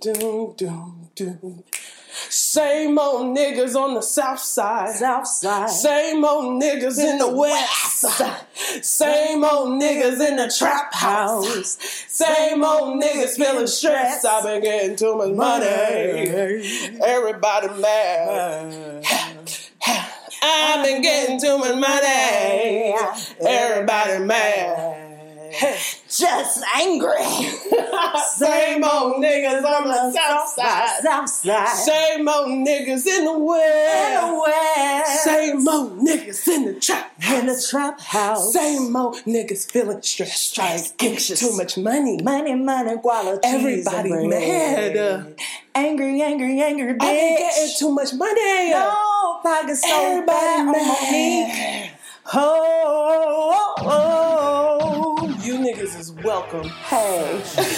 doom, doom, doom. Same old niggas on the south side. Same old niggas in the west side. Same old niggas in the trap house. Same old niggas feeling stressed. I've been getting too much money. Everybody mad. I've been getting too much money. Everybody mad. Just angry. Same old niggas on the south side. Same old niggas in the west. Same old niggas in the trap house. Same old niggas feeling stressed. Anxious. Too much money. Money, quality. Everybody mad. Angry, bitch. I been getting too much money. No, pockets so Everybody bad. mad. Oh. You niggas is welcome. Hey.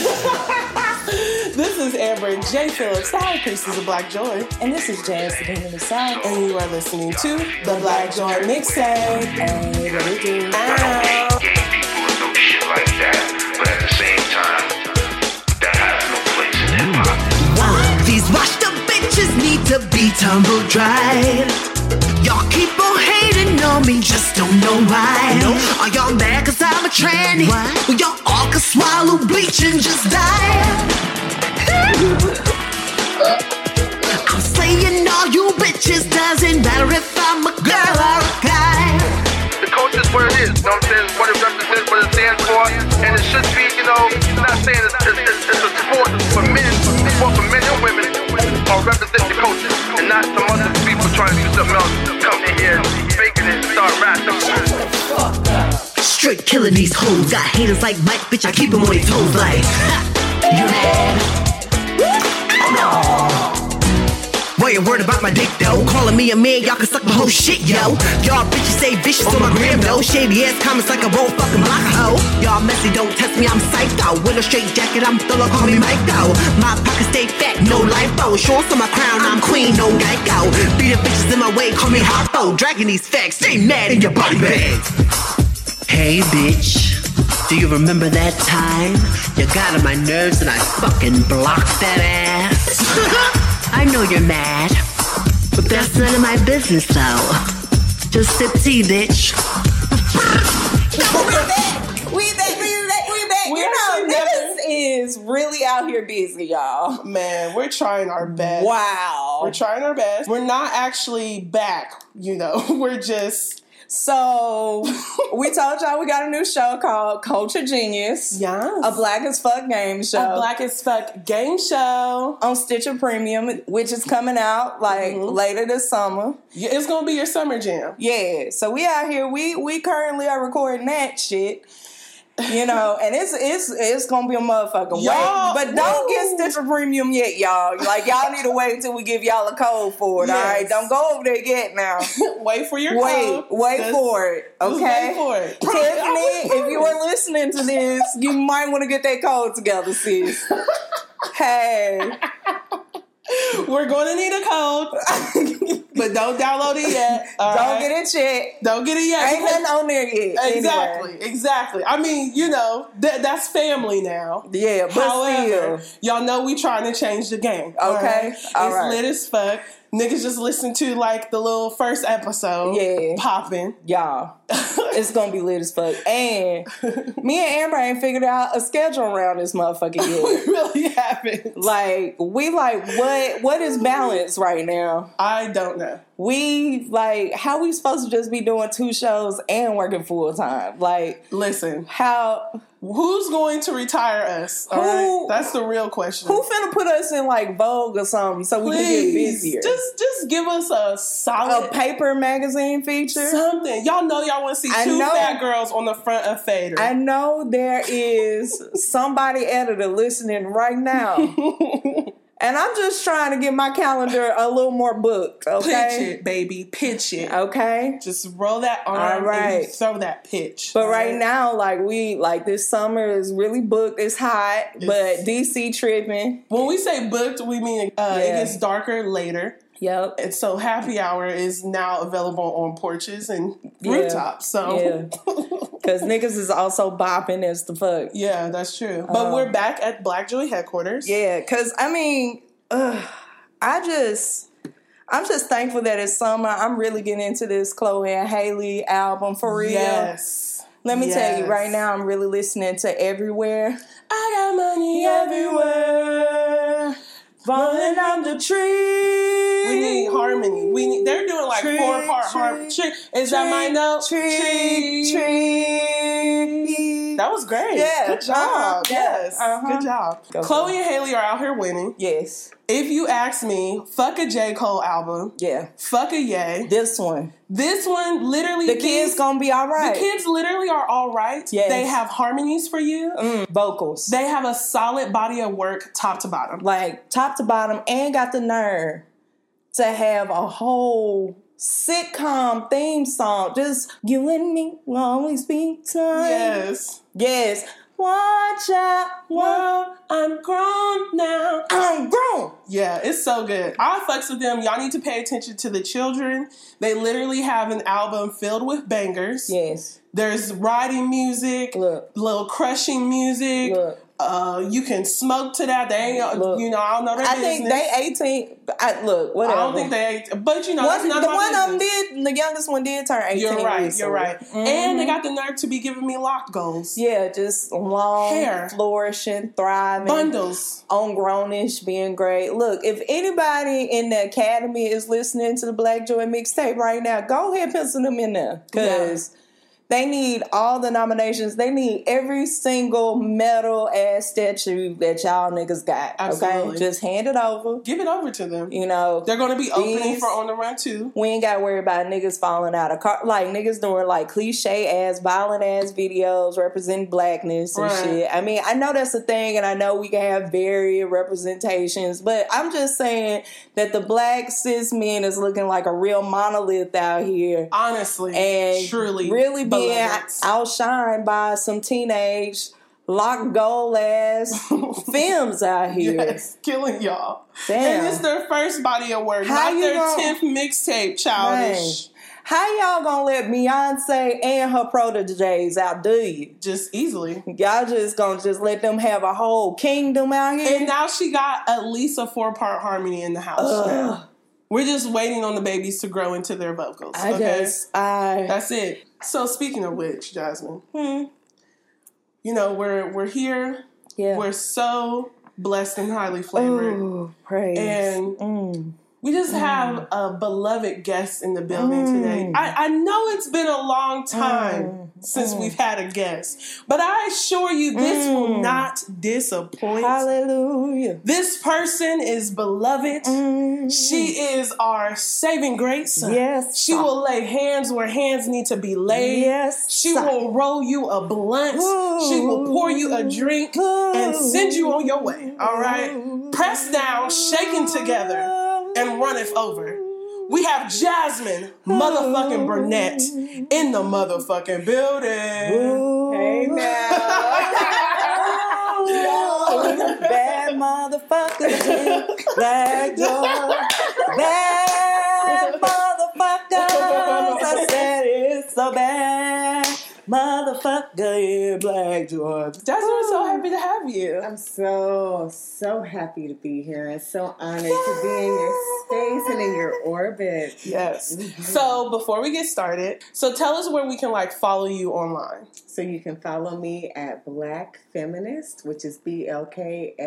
This is Amber and J. Phillips, High Priestess of Black Joy. And this is Jazz Sitting in the South. And you are listening to The Black Joy Mixtape. Hey, what we do? Gay people or no shit like that, but at the same time, that has no place in hip-hop. These washed up bitches need to be tumble dried. Y'all keep on hating on me, just don't know why. Are y'all mad cause I'm a tranny? Well, y'all all can swallow bleach and just die. I'm saying all you bitches, doesn't matter if I'm a girl or a guy. The culture is what it is, you know what I'm saying? What it represents, what it stands for, and it should be, you know, not saying it's a sport for men, it's a sport for men and women, or represent the culture, and not some other people trying to do something else, come in here, faking it, and start rapping. Straight killing these hoes, got haters like Mike, bitch, I keep them on their toes like, you mad? Boy, you word about my dick though. Calling me a man, y'all can suck my whole shit, yo. Y'all bitches say vicious on my gram though. Shady ass comments like a roll fucking block hoe. Y'all messy, don't test me, I'm psycho. With a straight jacket, I'm thorough, call me Mike though. My pockets stay fat, no lipo. Shorts on my crown, I'm queen, no Geico. Beat the bitches in my way, call me Harpo. Dragging these facts, stay mad in your body bags. Hey bitch, do you remember that time? You got on my nerves and I fucking blocked that ass. I know you're mad, but that's none of my business though. Just sip tea, bitch. We back. You know, niggas is really out here busy, y'all. Man, we're trying our best. Wow. We're trying our best. We're not actually back, you know. We're just... So, we told y'all we got a new show called Culture Genius. Yes. A Black as Fuck game show. A Black as Fuck game show. On Stitcher Premium, which is coming out, later this summer. Yeah, it's going to be your summer jam. Yeah. So, we out here. We currently are recording that shit. You know, and it's gonna be a motherfucking wait. But don't get Stitcher Premium yet, y'all. Like, y'all need to wait until we give y'all a code for it, all right? Don't go over there yet now. Wait for your code. Wait for it, okay? Wait for it. Tiffany, if you are listening to this, you might want to get that code together, sis. Hey. We're going to need a code, but don't download it yet. Don't get it yet. Don't get it yet. Ain't nothing on there yet. Exactly. I mean, you know, that's family now. Yeah, but however, still. y'all know we trying to change the game. Okay, all it's right. lit as fuck. Niggas just listen to like the little first episode. Yeah. Popping. Y'all. It's gonna be lit as fuck. And me and Amber ain't figured out a schedule around this motherfucker yet. We really haven't. Like, what is balance right now? I don't know. We, like, how we supposed to just be doing 2 shows and working full time? Like, listen, how... Who's going to retire us? All right? That's the real question. Who finna put us in like Vogue or something so we can get busier? Just give us a solid paper magazine feature. Something. Y'all know y'all want to see 2 fat girls on the front of Fader. I know there is somebody editor listening right now. And I'm just trying to get my calendar a little more booked, okay? Pitch it, baby. Pitch it. Okay? Just roll that arm and throw that pitch. But right now, like this summer is really booked. It's hot, but DC tripping. When we say booked, we mean it gets darker later. Yep. And so happy hour is now available on porches and rooftops. So Because niggas is also bopping as the fuck. Yeah, that's true. But we're back at Black Joy headquarters. Yeah, because, I mean, I'm just thankful that it's summer. I'm really getting into this Chloe and Halle album for real. Yes. Let me tell you, right now I'm really listening to Everywhere. I got money everywhere. Falling on the tree. We need harmony. They're doing like 4-part harmony. Is that my note? Tree. That was great. Yeah. Good job. Yes. Good job. Go Chloe and Halle are out here winning. Yes. If you ask me, fuck a J. Cole album. Yeah. Fuck a Ye. This one, literally. the kids gonna be all right. The kids literally are all right. Yes. They have harmonies for you. Vocals. They have a solid body of work top to bottom. Like, top to bottom, and got the nerve to have a whole sitcom theme song. Just, you and me will always be time. Yes. Yes. Watch out, World, I'm grown now. I'm grown. Yeah, it's so good. I fucks with them. Y'all need to pay attention to the children. They literally have an album filled with bangers. Yes. There's riding music, Look. little crushing music. Look. You can smoke to that. They ain't, Look. you know, I don't know their I business. think they 18. Look, whatever. I don't think they, but you know, that's none the of my one of them business. did. The youngest one did turn 18. You're right. recently. You're right. And they got the nerve to be giving me locked goals. Yeah, just long, Hair. flourishing, thriving, Bundles. on grownish, being great. Look, if anybody in the academy is listening to the Black Joy mixtape right now, go ahead and pencil them in there, because they need all the nominations. They need every single medal ass statue that y'all niggas got. Absolutely. Okay, just hand it over. Give it over to them. You know, They're going to be opening these- for On the Run too. We ain't got to worry about niggas falling out of car. Like, niggas doing, like, cliche-ass, violent-ass videos representing blackness and Right. shit. I mean, I know that's a thing, and I know we can have varied representations, but I'm just saying that the black cis men is looking like a real monolith out here. Honestly. And truly. really being beloveds. outshined by some teenage lock goal ass films out here. Yes, killing y'all. Damn. And it's their first body of work, How not you their gonna- 10th mixtape, childish. Dang. How y'all gonna let Beyonce and her proteges outdo you? Just easily. Y'all just gonna just let them have a whole kingdom out here? And now she got at least a 4-part harmony in the house now. We're just waiting on the babies to grow into their vocals. That's it. So speaking of which, Jasmine, you know, we're here. Yeah. We're so blessed and highly flavored. Ooh, praise. And we just have a beloved guest in the building today. I know it's been a long time since we've had a guest, but I assure you this will not disappoint. Hallelujah. This person is beloved. She is our saving grace. Yes. She will lay hands where hands need to be laid. Yes. She will roll you a blunt. She will pour you a drink and send you on your way. All right? Pressed down, shaken together, and runneth over. We have Jasmine motherfucking Burnett in the motherfucking building. Hey now. Bad motherfuckers, Black Joy. Bad motherfuckers. I said it's so bad. Motherfucker, yeah, Black Joy. Jasmine, we're so happy to have you. I'm so happy to be here and so honored to be in your space and in your orbit. Yes. So before we get started, so tell us where we can like follow you online. So you can follow me at Black Feminist, which is BLKFEMINST.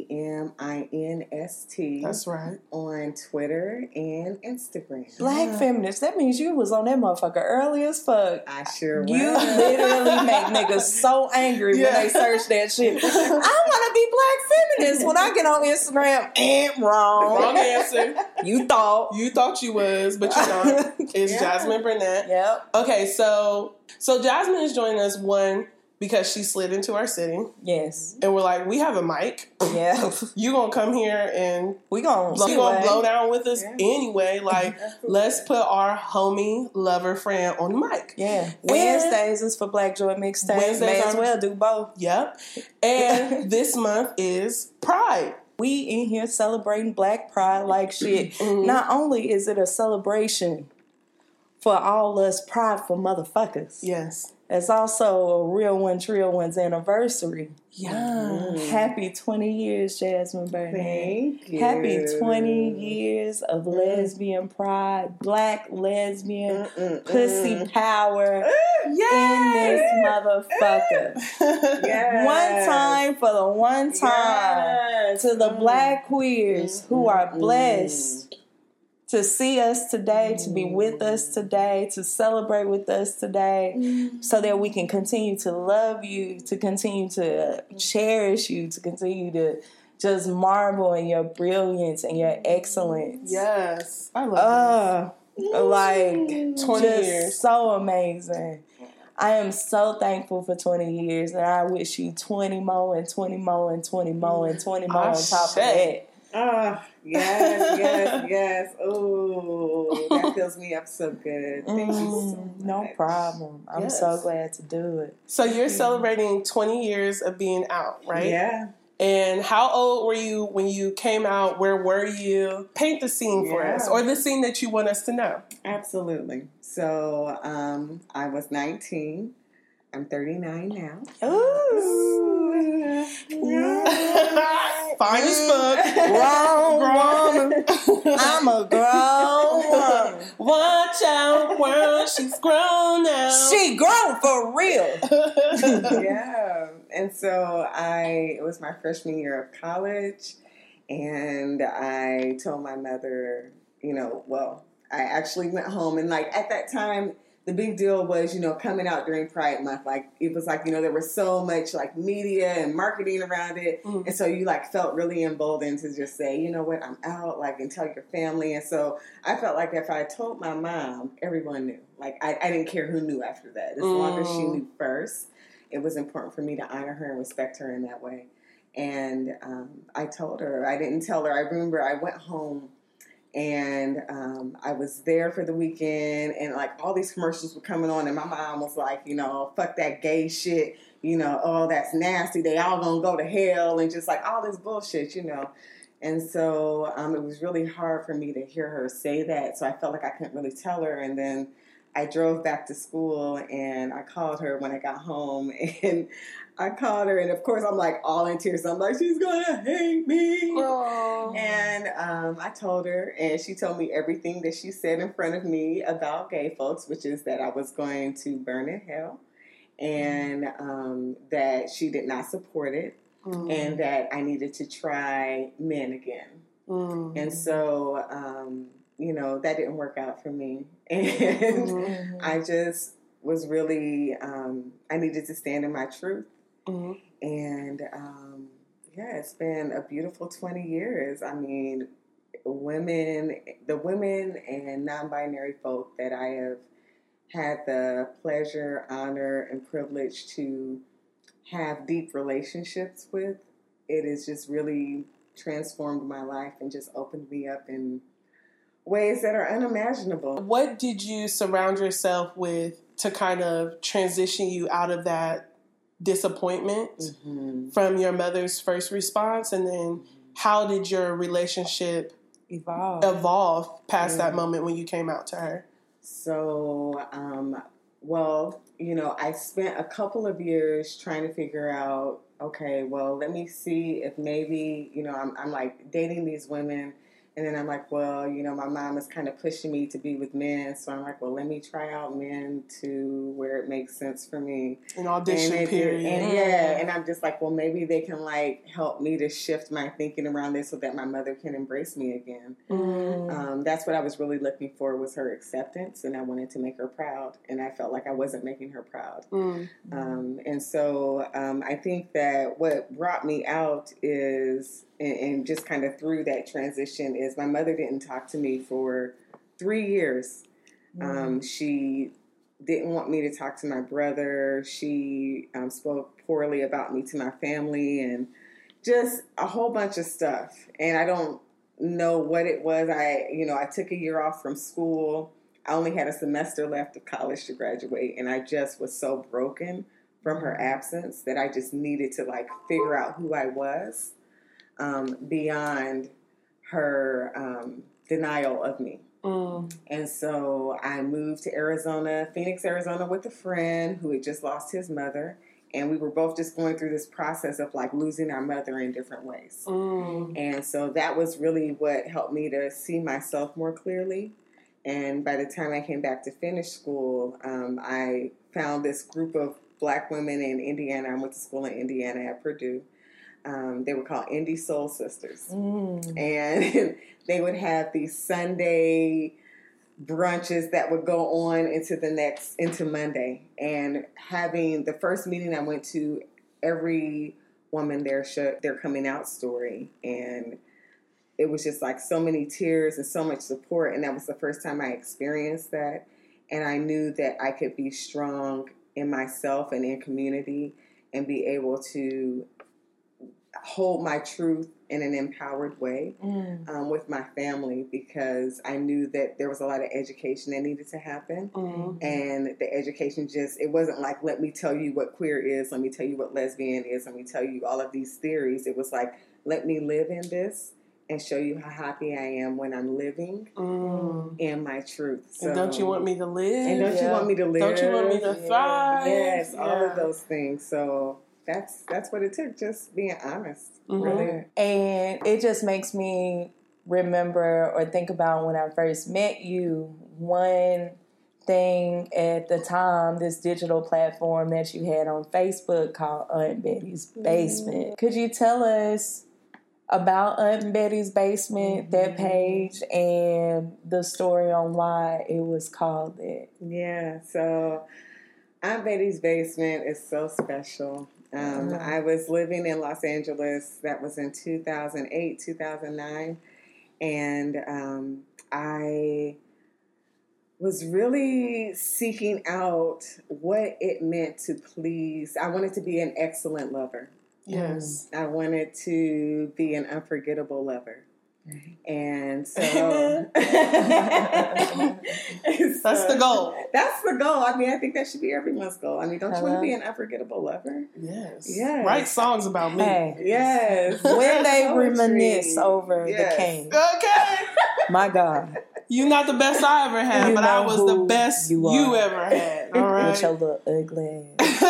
That's right. On Twitter and Instagram. Black feminist. That means you was on that motherfucker early as fuck. I sure was. You literally make niggas so angry when they search that shit. I want to be black feminist when I get on Instagram. Wrong. Wrong answer. You thought. You thought you was, but you don't. It's Jasmine Burnett. Yep. Okay, so Jasmine is joining us, one, because she slid into our city. Yes. And we're like, we have a mic. Yeah. You gonna come here and We gonna blow down with us anyway. Like, let's put our homie, lover, friend on the mic. Yeah. Wednesdays is for Black Joy Mixtape. Wednesdays May as are- well do both. Yep. And this month is Pride. We in here celebrating Black Pride like shit. Not only is it a celebration for all us prideful motherfuckers, Yes. It's also a Real One Trill One's anniversary. Yeah. Happy 20 years, Jasmine Burnett. Thank you. Happy 20 years of lesbian pride, black lesbian pussy power in this motherfucker. Yes. One time for the one time to the black queers who are blessed to see us today, to be with us today, to celebrate with us today, so that we can continue to love you, to continue to cherish you, to continue to just marvel in your brilliance and your excellence. Yes. I love Like 20 just years. so amazing. I am so thankful for 20 years, and I wish you 20 more and 20 more and 20 more and 20 more on top of that. Oh, yes. Oh, that fills me up so good. Thank you so much. No problem. I'm so glad to do it. So you're celebrating 20 years of being out, right? Yeah. And how old were you when you came out? Where were you? Paint the scene for us, or the scene that you want us to know. Absolutely. So I was 19. I'm 39 now. Ooh. Fine as fuck. Grown woman. I'm a grown woman. Watch out, world. She's grown now. She grown for real. Yeah. And so it was my freshman year of college, and I told my mother, I actually went home, and like at that time, the big deal was, coming out during Pride Month. Like, it was like, there was so much like media and marketing around it. Mm-hmm. And so you like felt really emboldened to just say, you know what, I'm out, like, and tell your family. And so I felt like if I told my mom, everyone knew. Like, I didn't care who knew after that. As long as she knew first, it was important for me to honor her and respect her in that way. And I told her. I didn't tell her. I remember I went home, and I was there for the weekend, and like all these commercials were coming on, and my mom was like, fuck that gay shit, oh, that's nasty, they all gonna go to hell, and just like all this bullshit, And so it was really hard for me to hear her say that, so I felt like I couldn't really tell her. And then I drove back to school, and I called her when I got home, and I called her, and of course I'm like all in tears. I'm like, she's gonna hate me. Aww. And I told her, and she told me everything that she said in front of me about gay folks, which is that I was going to burn in hell, and that she did not support it, and that I needed to try men again. And so, that didn't work out for me. And I just was really, I needed to stand in my truth. And, it's been a beautiful 20 years. I mean, the women and non-binary folk that I have had the pleasure, honor, and privilege to have deep relationships with, it has just really transformed my life and just opened me up in ways that are unimaginable. What did you surround yourself with to kind of transition you out of that disappointment from your mother's first response? And then how did your relationship evolve past that moment when you came out to her? So, I spent a couple of years trying to figure out, okay, well, let me see if maybe, I'm like dating these women, and then I'm like, well, my mom is kind of pushing me to be with men, so I'm like, well, let me try out men to where it makes sense for me. An audition period. And I'm just like, well, maybe they can like help me to shift my thinking around this so that my mother can embrace me again. That's what I was really looking for, was her acceptance, and I wanted to make her proud, and I felt like I wasn't making her proud. And so I think that what brought me out is, and just kind of through that transition, is my mother didn't talk to me for 3 years. She didn't want me to talk to my brother. She spoke poorly about me to my family, and just a whole bunch of stuff. And I don't know what it was. I took a year off from school. I only had a semester left of college to graduate, and I just was so broken from her absence that I just needed to like figure out who I was beyond her denial of me. And so I moved to Arizona, Phoenix, Arizona, with a friend who had just lost his mother. And we were both just going through this process of like losing our mother in different ways. And so that was really what helped me to see myself more clearly. And by the time I came back to finish school, I found this group of Black women in Indiana. I went to school in Indiana at Purdue. They were called Indie Soul Sisters. And they would have these Sunday brunches that would go on into Monday. And having the first meeting I went to, every woman there showed their coming out story. And it was just like so many tears and so much support. And that was the first time I experienced that. And I knew that I could be strong in myself and in community and be able to hold my truth in an empowered way with my family, because I knew that there was a lot of education that needed to happen. And the education it wasn't like, let me tell you what queer is, let me tell you what lesbian is, let me tell you all of these theories. It was like, let me live in this and show you how happy I am when I'm living in my truth. So, and don't you want me to live? And don't you want me to live? Don't you want me to thrive? Yes, all of those things. So that's what it took, just being honest. Really. And it just makes me remember or think about when I first met you, one thing at the time, this digital platform that you had on Facebook called Aunt Betty's Basement. Could you tell us about Aunt Betty's Basement, that page, and the story on why it was called that? Yeah, so Aunt Betty's Basement is so special. I was living in Los Angeles. That was in 2008, 2009. And I was really seeking out what it meant to please. I wanted to be an excellent lover. Yes. I wanted to be an unforgettable lover. And so that's the goal. That's the goal. I mean, I think that should be everyone's goal. I mean, don't you want to be an unforgettable lover? Yes. Yes. Write songs about me. Hey. Yes. When they reminisce over the king. Okay. My God. You're not the best I ever had, You but I know was who the best you ever had. All right. With your little ugly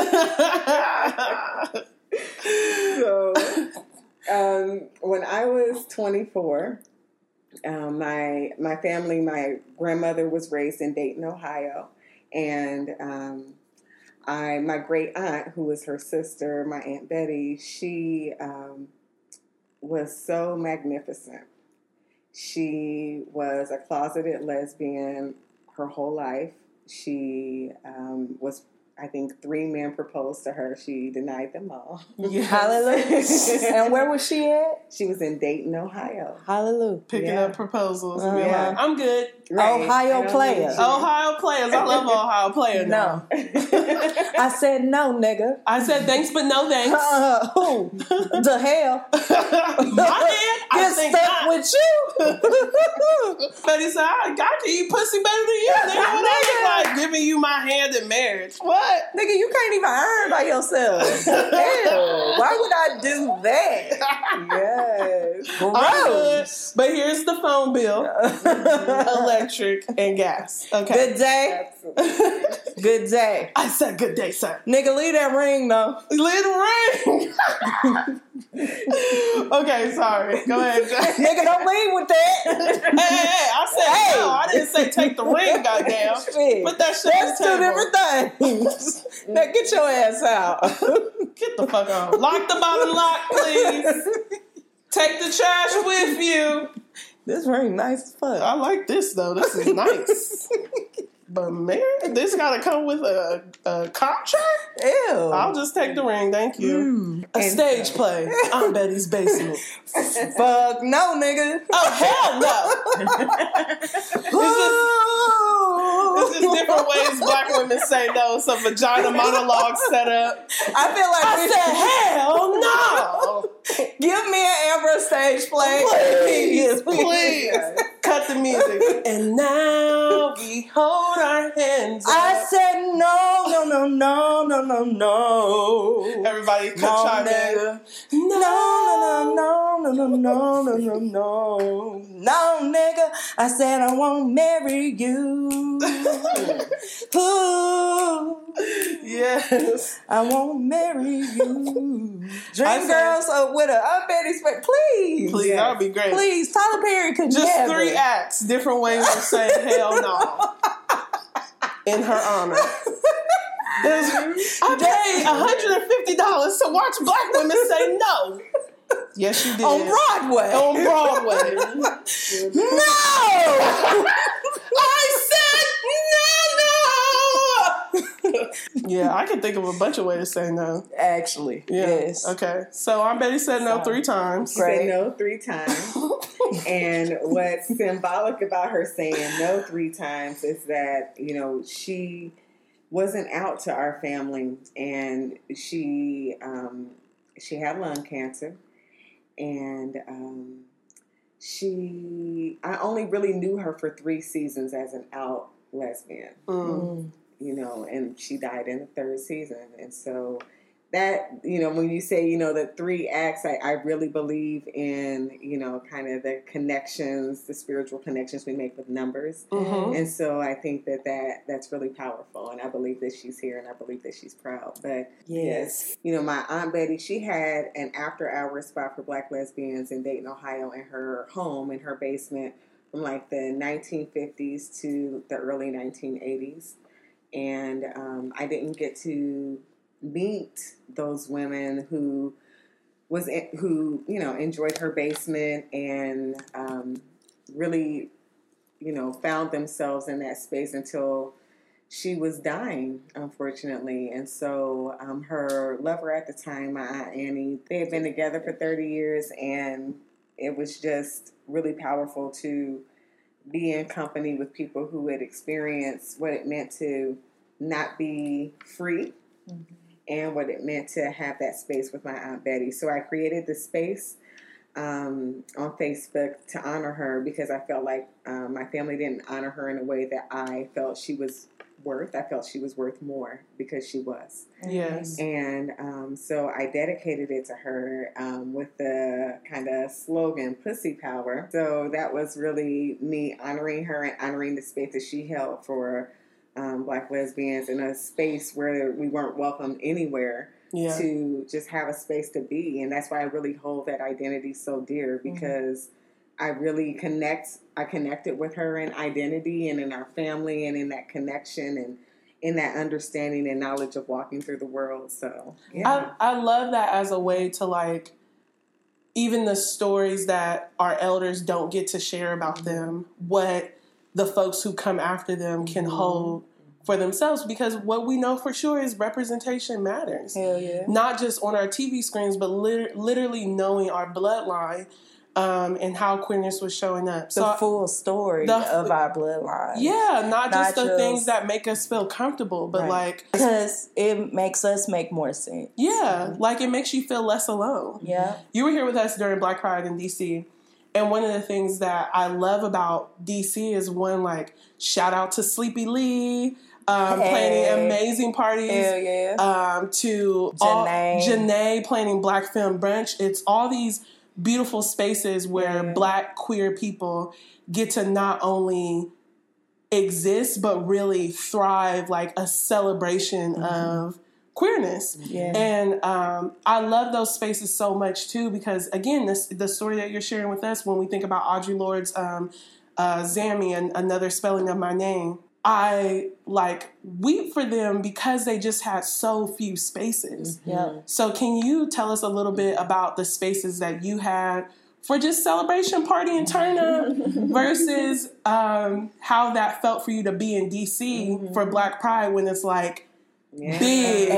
So, when I was 24, my family, my grandmother was raised in Dayton, Ohio, and my great aunt, who was her sister, my Aunt Betty, she was so magnificent. She was a closeted lesbian her whole life. She was, I think, 3 men proposed to her. She denied them all. Yes. Hallelujah. And where was she at? She was in Dayton, Ohio. Hallelujah. Picking up proposals. And being Yeah. like, I'm good. Right. Ohio players. Ohio players. I love Ohio players. No. I said no, nigga. I said thanks, but no thanks. Who? The hell? My hand? I Get think stuck not. with you. Betty said, I can eat pussy better than you. Nigga, what I look like giving you my hand in marriage? What? Nigga, you can't even earn by yourself. Hell, why would I do that? Yes. I'm good, Gross. but here's the phone bill, electric, and gas. Okay. Good day. Absolutely. Good day. I said good day, sir. Nigga, leave that ring, though. Little ring. Okay, sorry. Go ahead, Jack. Nigga, don't leave with that. Hey, I said no. I didn't say take the ring, goddamn. Shit. Put that shit That's on the two table. different things. Now get your ass out. Get the fuck on. Lock the bottom lock, please. Take the trash with you. This ring nice as fuck. I like this, though. This is nice. But, man, this got to come with a contract? Ew. I'll just take the ring, thank you. A stage play on Betty's Basement. Fuck no, nigga. Oh, hell no. It's just different ways black women say no. Some vagina monologue set up. I feel like I said, hell no. give me an Amber stage play. Please. Cut the music. And now we hold our hands up. I said no, no, no. Everybody No, chime in. nigga. No, nigga. I said I won't marry you. Ooh. Yes. I won't marry you. Dream Girls with a Aunt Betty's face. Please. Please, that would be great. Please. Tyler Perry could Just never. 3 acts, different ways of saying hell no. In her honor. I paid $150 to watch black women say no. Yes, you did. On Broadway. On Broadway. No! I said no. Yeah, I can think of a bunch of ways to say no. Actually, Yeah. yes. Okay. So Aunt Betty said no 3 times. She said no 3 times. And what's symbolic about her saying no 3 times is that, she wasn't out to our family, and she had lung cancer, and I only really knew her for 3 seasons as an out lesbian, and she died in the 3rd season, and so that, when you say, the 3 acts, I really believe in, kind of the connections, the spiritual connections we make with numbers. Mm-hmm. And so I think that's really powerful. And I believe that she's here, and I believe that she's proud. But yes, my Aunt Betty, she had an after-hours spot for black lesbians in Dayton, Ohio, in her home, in her basement, from like the 1950s to the early 1980s. And I didn't get to meet those women who enjoyed her basement and really found themselves in that space until she was dying, unfortunately. And so her lover at the time, my Aunt Annie, they had been together for 30 years, and it was just really powerful to be in company with people who had experienced what it meant to not be free. Mm-hmm. And what it meant to have that space with my Aunt Betty. So I created this space on Facebook to honor her, because I felt like my family didn't honor her in a way that I felt she was worth. I felt she was worth more because she was. Yes. And so I dedicated it to her with the kind of slogan, Pussy Power. So that was really me honoring her and honoring the space that she held for black lesbians in a space where we weren't welcome anywhere, to just have a space to be. And that's why I really hold that identity so dear, because I really connected with her in identity and in our family and in that connection and in that understanding and knowledge of walking through the world. So I love that as a way to even the stories that our elders don't get to share about them, what the folks who come after them can hold for themselves, because what we know for sure is representation matters. Hell yeah. Not just on our TV screens, but literally knowing our bloodline and how queerness was showing up. The full story of our bloodline. Yeah, not just the things that make us feel comfortable, but because it makes us make more sense. Yeah, it makes you feel less alone. Yeah. You were here with us during Black Pride in D.C., and one of the things that I love about D.C. is shout out to Sleepy Lee, planning amazing parties. Hell yeah. To Janae planning Black Film Brunch. It's all these beautiful spaces where Black queer people get to not only exist, but really thrive, a celebration of queerness. Yeah. And I love those spaces so much too, because again, the story that you're sharing with us, when we think about Audre Lorde's Zammy, and Another Spelling of My Name, I weep for them because they just had so few spaces. Yeah. So can you tell us a little bit about the spaces that you had for just celebration, party, and turn up versus how that felt for you to be in DC for Black Pride, when it's big,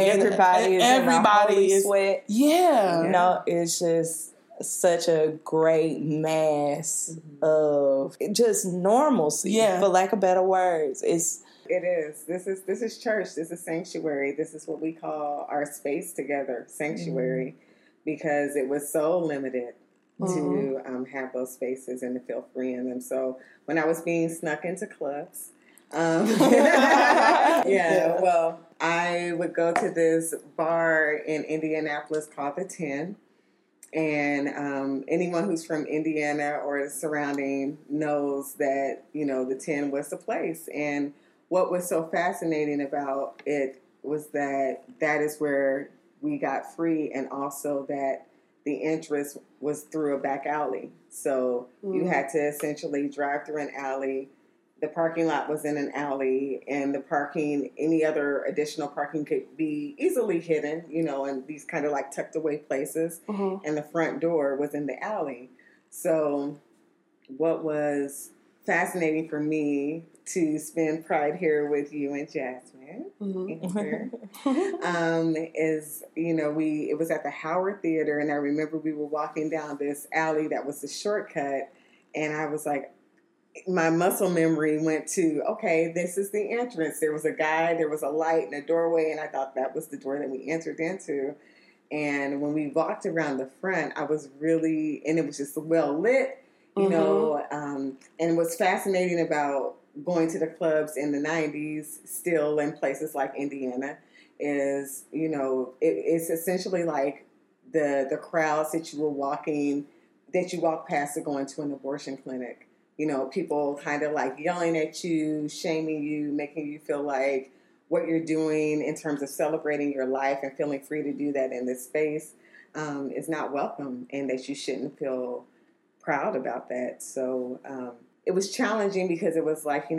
everybody is sweat. Yeah. It's just such a great mass of just normalcy, for lack of better words. It is. This is church. This is sanctuary. This is what we call our space together, sanctuary, because it was so limited to have those spaces and to feel free in them. So when I was being snuck into clubs, Well, I would go to this bar in Indianapolis called The 10. And anyone who's from Indiana or the surrounding knows that, the 10 was the place. And what was so fascinating about it was that is where we got free, and also that the entrance was through a back alley. So you had to essentially drive through an alley. The parking lot was in an alley, and any other additional parking could be easily hidden, in these kind of like tucked away places. Mm-hmm. And the front door was in the alley. So what was fascinating for me to spend Pride here with you and Jasmine is, it was at the Howard Theater, and I remember we were walking down this alley that was the shortcut, and I was like, my muscle memory went to, okay, this is the entrance. There was a guy, there was a light and a doorway, and I thought that was the door that we entered into. And when we walked around the front, I was really, and it was just well lit, and what's fascinating about going to the clubs in the 90s, still in places like Indiana, is, it's essentially like the crowds that you walk past to going to an abortion clinic. People kind of like yelling at you, shaming you, making you feel like what you're doing in terms of celebrating your life and feeling free to do that in this space is not welcome, and that you shouldn't feel proud about that. So it was challenging because it was like, we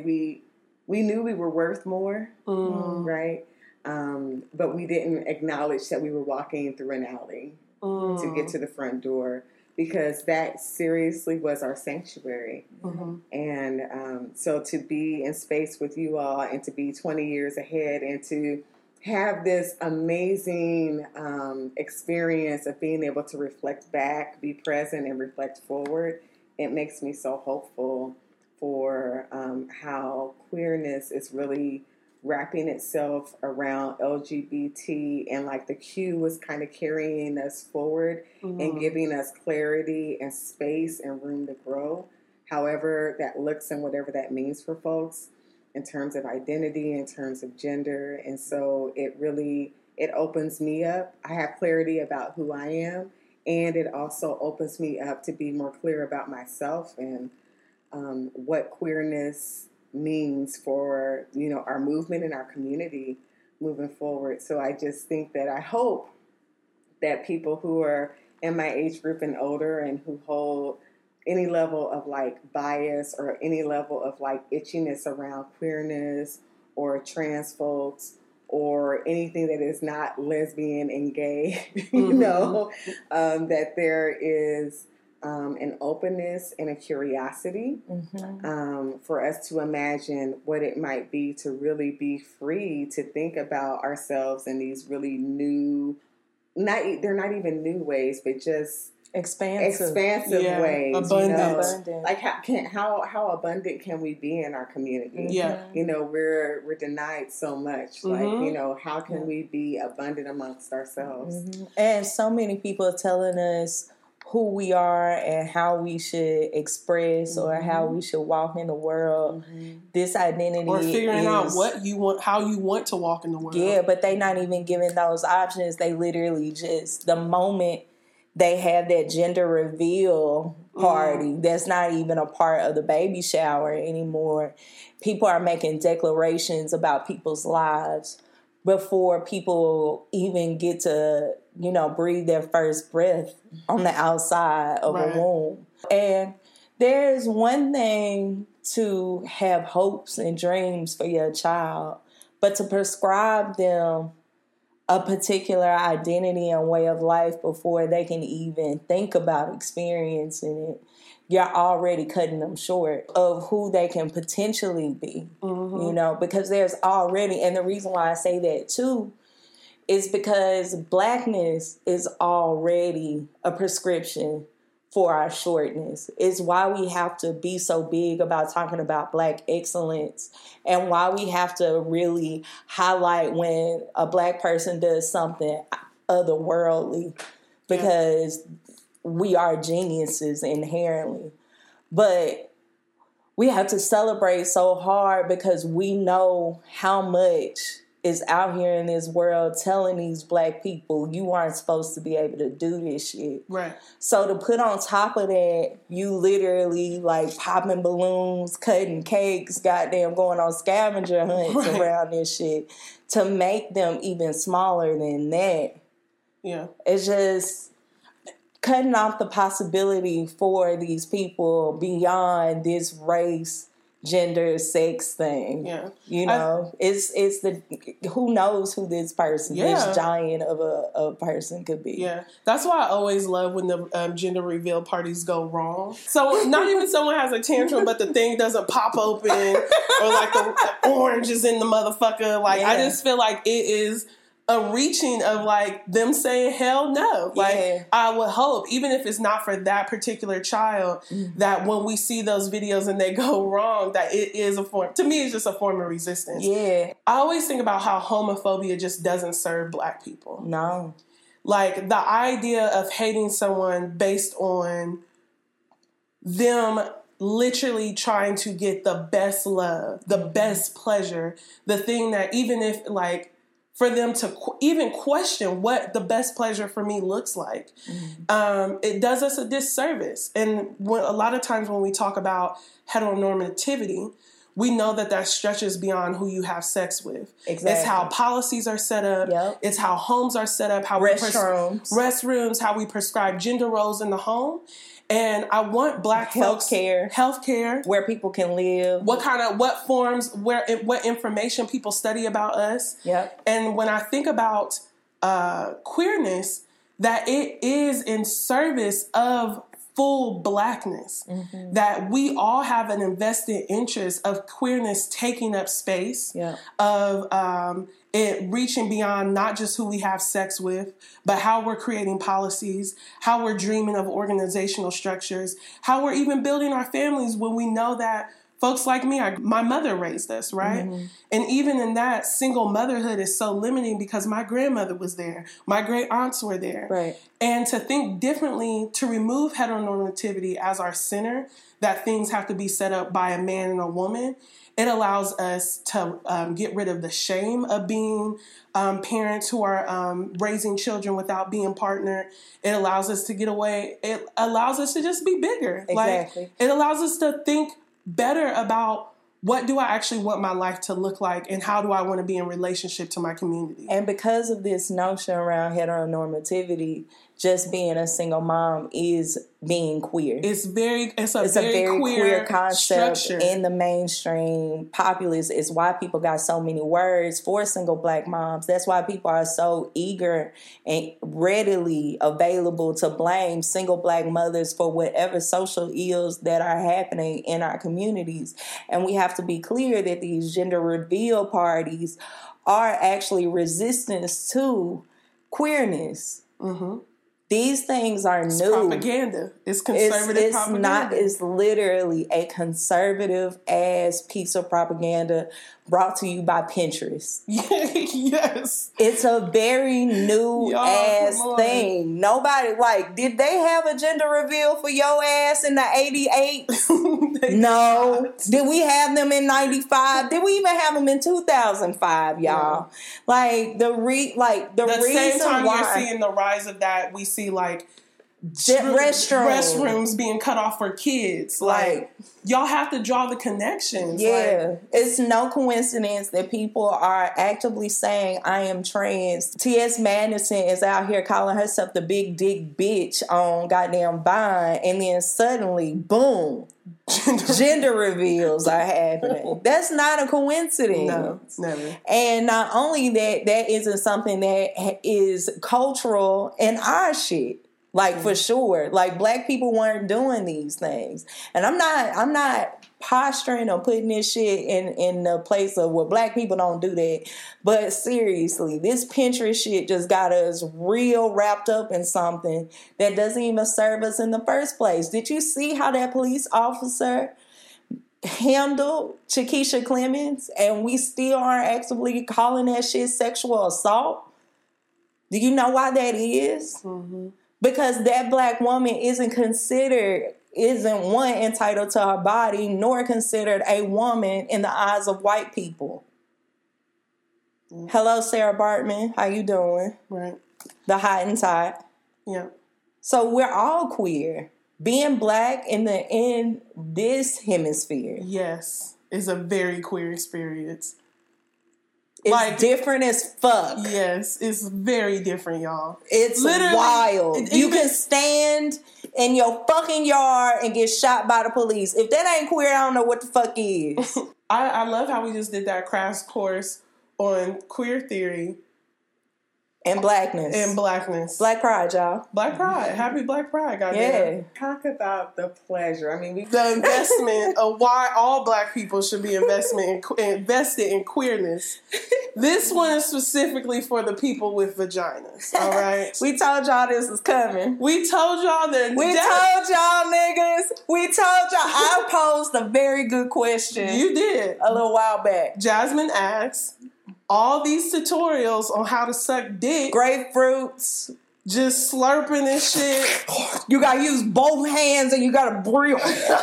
knew we were worth more, right? But we didn't acknowledge that we were walking through an alley to get to the front door, because that seriously was our sanctuary. Mm-hmm. And so to be in space with you all, and to be 20 years ahead, and to have this amazing experience of being able to reflect back, be present, and reflect forward, it makes me so hopeful for how queerness is really wrapping itself around LGBT, and like the Q was kind of carrying us forward and giving us clarity and space and room to grow, however that looks and whatever that means for folks in terms of identity, in terms of gender. And so it opens me up. I have clarity about who I am, and it also opens me up to be more clear about myself and what queerness means for, our movement and our community moving forward. So I just think that I hope that people who are in my age group and older, and who hold any level of like bias or any level of like itchiness around queerness or trans folks or anything that is not lesbian and gay, that there is an openness and a curiosity for us to imagine what it might be to really be free to think about ourselves in these really new, they're not even new ways, but just expansive ways. Abundant. Like how abundant can we be in our community? Yeah. We're denied so much. Like, how can we be abundant amongst ourselves? And so many people are telling us who we are and how we should express or how we should walk in the world. This identity, or figuring out what you want, how you want to walk in the world. Yeah, but they not even giving those options. They literally just, the moment they have that gender reveal party, that's not even a part of the baby shower anymore. People are making declarations about people's lives before people even get to, breathe their first breath on the outside of a womb. And there's one thing to have hopes and dreams for your child, but to prescribe them a particular identity and way of life before they can even think about experiencing it, you're already cutting them short of who they can potentially be, because there's already, and the reason why I say that too is because Blackness is already a prescription for our shortness. It's why we have to be so big about talking about Black excellence, and why we have to really highlight when a Black person does something otherworldly, because we are geniuses inherently. But we have to celebrate so hard because we know how much is out here in this world telling these Black people you aren't supposed to be able to do this shit. Right. So to put on top of that, you literally like popping balloons, cutting cakes, goddamn going on scavenger hunts around this shit to make them even smaller than that. Yeah. It's just cutting off the possibility for these people beyond this race, gender, sex thing. Yeah. You know, it's the who knows who this person, this giant of a person could be. Yeah. That's why I always love when the gender reveal parties go wrong. So not even someone has a tantrum, but the thing doesn't pop open or like the orange is in the motherfucker. Like, I just feel like it is a reaching of like them saying hell no. Like I would hope, even if it's not for that particular child, that when we see those videos and they go wrong, that it is a form, to me it's just a form of resistance. Yeah. I always think about how homophobia just doesn't serve Black people. No. Like the idea of hating someone based on them literally trying to get the best love, the best pleasure, the thing that even if like, for them to even question what the best pleasure for me looks like, it does us a disservice. And a lot of times when we talk about heteronormativity, we know that stretches beyond who you have sex with. Exactly. It's how policies are set up. Yep. It's how homes are set up. How restrooms, how we prescribe gender roles in the home. And I want Black folks, healthcare, where people can live, what forms, what information people study about us. Yep. And when I think about queerness, that it is in service of full Blackness, that we all have an invested interest of queerness taking up space, of it reaching beyond not just who we have sex with, but how we're creating policies, how we're dreaming of organizational structures, how we're even building our families when we know that folks like me, my mother raised us, right? And even in that, single motherhood is so limiting because my grandmother was there. My great aunts were there. Right. And to think differently, to remove heteronormativity as our center, that things have to be set up by a man and a woman, it allows us to get rid of the shame of being parents who are raising children without being partnered. It allows us to get away. It allows us to just be bigger. Exactly. Like, it allows us to think better about what do I actually want my life to look like and how do I want to be in relationship to my community. And because of this notion around heteronormativity, just being a single mom is being queer. It's a very queer concept structure in the mainstream populace. It's why people got so many words for single Black moms. That's why people are so eager and readily available to blame single Black mothers for whatever social ills that are happening in our communities. And we have to be clear that these gender reveal parties are actually resistance to queerness. These things are it's new. Propaganda. It's conservative propaganda. It's literally a conservative ass piece of propaganda brought to you by Pinterest. Yes. It's a very new ass thing. Nobody, did they have a gender reveal for your ass in the 88? No. Did we have them in 95? Did we even have them in 2005, y'all? Yeah. The reason same time why you're seeing the rise of that, we see restrooms being cut off for kids. Y'all have to draw the connections. Yeah. It's no coincidence that people are actively saying, I am trans. T.S. Madison is out here calling herself the big dick bitch on goddamn Vine. And then suddenly, boom, gender reveals are happening. That's not a coincidence. No, never. And not only that isn't something that is cultural in our shit. For sure. Black people weren't doing these things. And I'm not posturing or putting this shit in the place of Black people don't do that. But seriously, this Pinterest shit just got us real wrapped up in something that doesn't even serve us in the first place. Did you see how that police officer handled Chiquisha Clemens and we still aren't actively calling that shit sexual assault? Do you know why that is? Because that Black woman isn't considered isn't one entitled to her body nor considered a woman in the eyes of white people. Hello, Sarah Bartman. How you doing? Right. The Hottentot. Yeah. So we're all queer. Being black in this hemisphere. Yes. Is a very queer experience. It's different as fuck. Yes, it's very different, y'all. It's literally wild. You can stand in your fucking yard and get shot by the police. If that ain't queer, I don't know what the fuck is. I love how we just did that crash course on queer theory. And blackness. Black Pride, y'all. Black Pride. Happy Black Pride, goddamn. Yeah. Talk about the pleasure. I mean, the investment of why all black people should be invested in queerness. This one is specifically for the people with vaginas, all right? We told y'all this was coming. We told y'all that. We told y'all, niggas. We told y'all. I posed a very good question. You did. A little while back. Jasmine asked, all these tutorials on how to suck dick. Grapefruits. Just slurping and shit. You gotta use both hands and you gotta breathe.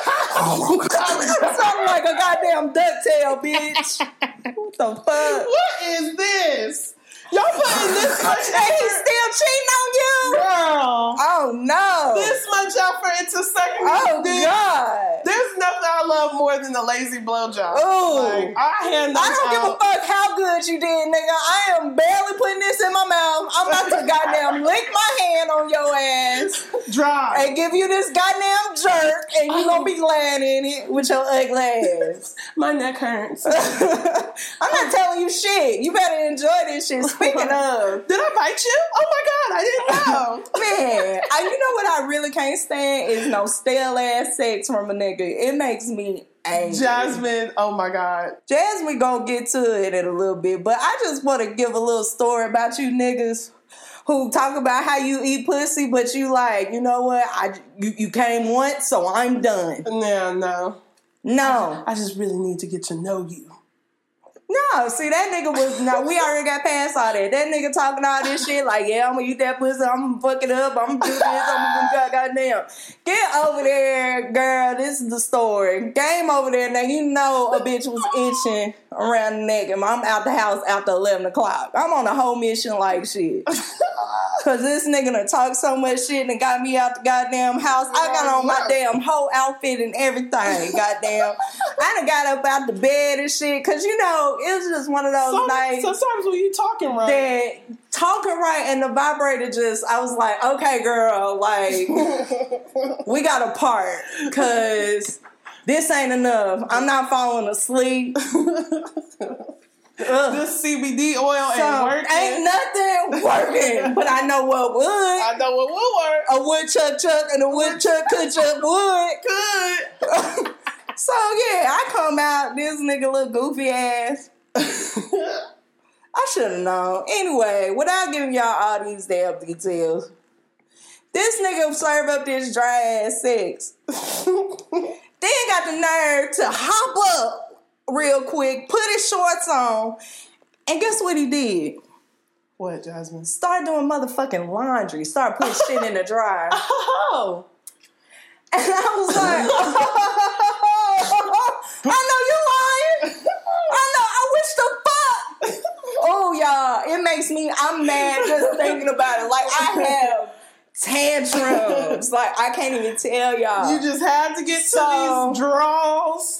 Sound like a goddamn ducktail, bitch. What the fuck? What is this? Y'all putting this much effort. And he's still cheating on you? Girl. Oh, no. This much effort into sucking oh, dick. God. There's nothing I love more than a lazy blowjob. Ooh. Like, I don't give a fuck how good you did, nigga. I am barely putting this in my mouth. I'm about to goddamn lick my hand on your ass. Dry. And give you this goddamn jerk, and you gonna be glad in it with your ugly ass. My neck hurts. I'm not telling you shit. You better enjoy this shit. Speaking of, did I bite you? Oh my God, I didn't know. Man, you know what I really can't stand is no stale ass sex from a nigga. It makes me angry. Jasmine, oh my God. Jasmine gonna get to it in a little bit, but I just want to give a little story about you niggas who talk about how you eat pussy, but you like, you know what? You came once, so I'm done. No. I just really need to get to know you. No, see, that nigga was, we already got past all that. That nigga talking all this shit like, yeah, I'm gonna eat that pussy, I'm gonna fuck it up, I'm gonna do this, I'm gonna goddamn. Get over there, girl, this is the story. Game over there, now you know a bitch was itching around the neck, and I'm out the house after 11 o'clock. I'm on a whole mission like shit. Cause this nigga done talk so much shit and got me out the goddamn house. I got on my damn whole outfit and everything, goddamn. I done got up out the bed and shit, cause you know, it was just one of those nights. Sometimes when you talking right. And the vibrator just, I was like, okay, girl, like, we got a part, cause this ain't enough. I'm not falling asleep. This CBD oil ain't working. Ain't nothing working. But I know what would. I know what would work. A woodchuck and a woodchuck could chuck wood. Could. So yeah, I come out, this nigga little goofy ass. I should have known. Anyway, without giving y'all all these damn details, this nigga serve up this dry ass sex. Then got the nerve to hop up real quick, put his shorts on, and guess what he did? What, Jasmine? Start doing motherfucking laundry. Start putting shit in the dryer. Oh. And I was like, I know you lying. I know, I wish the fuck. Oh, y'all, it makes me, I'm mad just thinking about it. Like, I have tantrums. Like, I can't even tell y'all. You just had to get to these draws.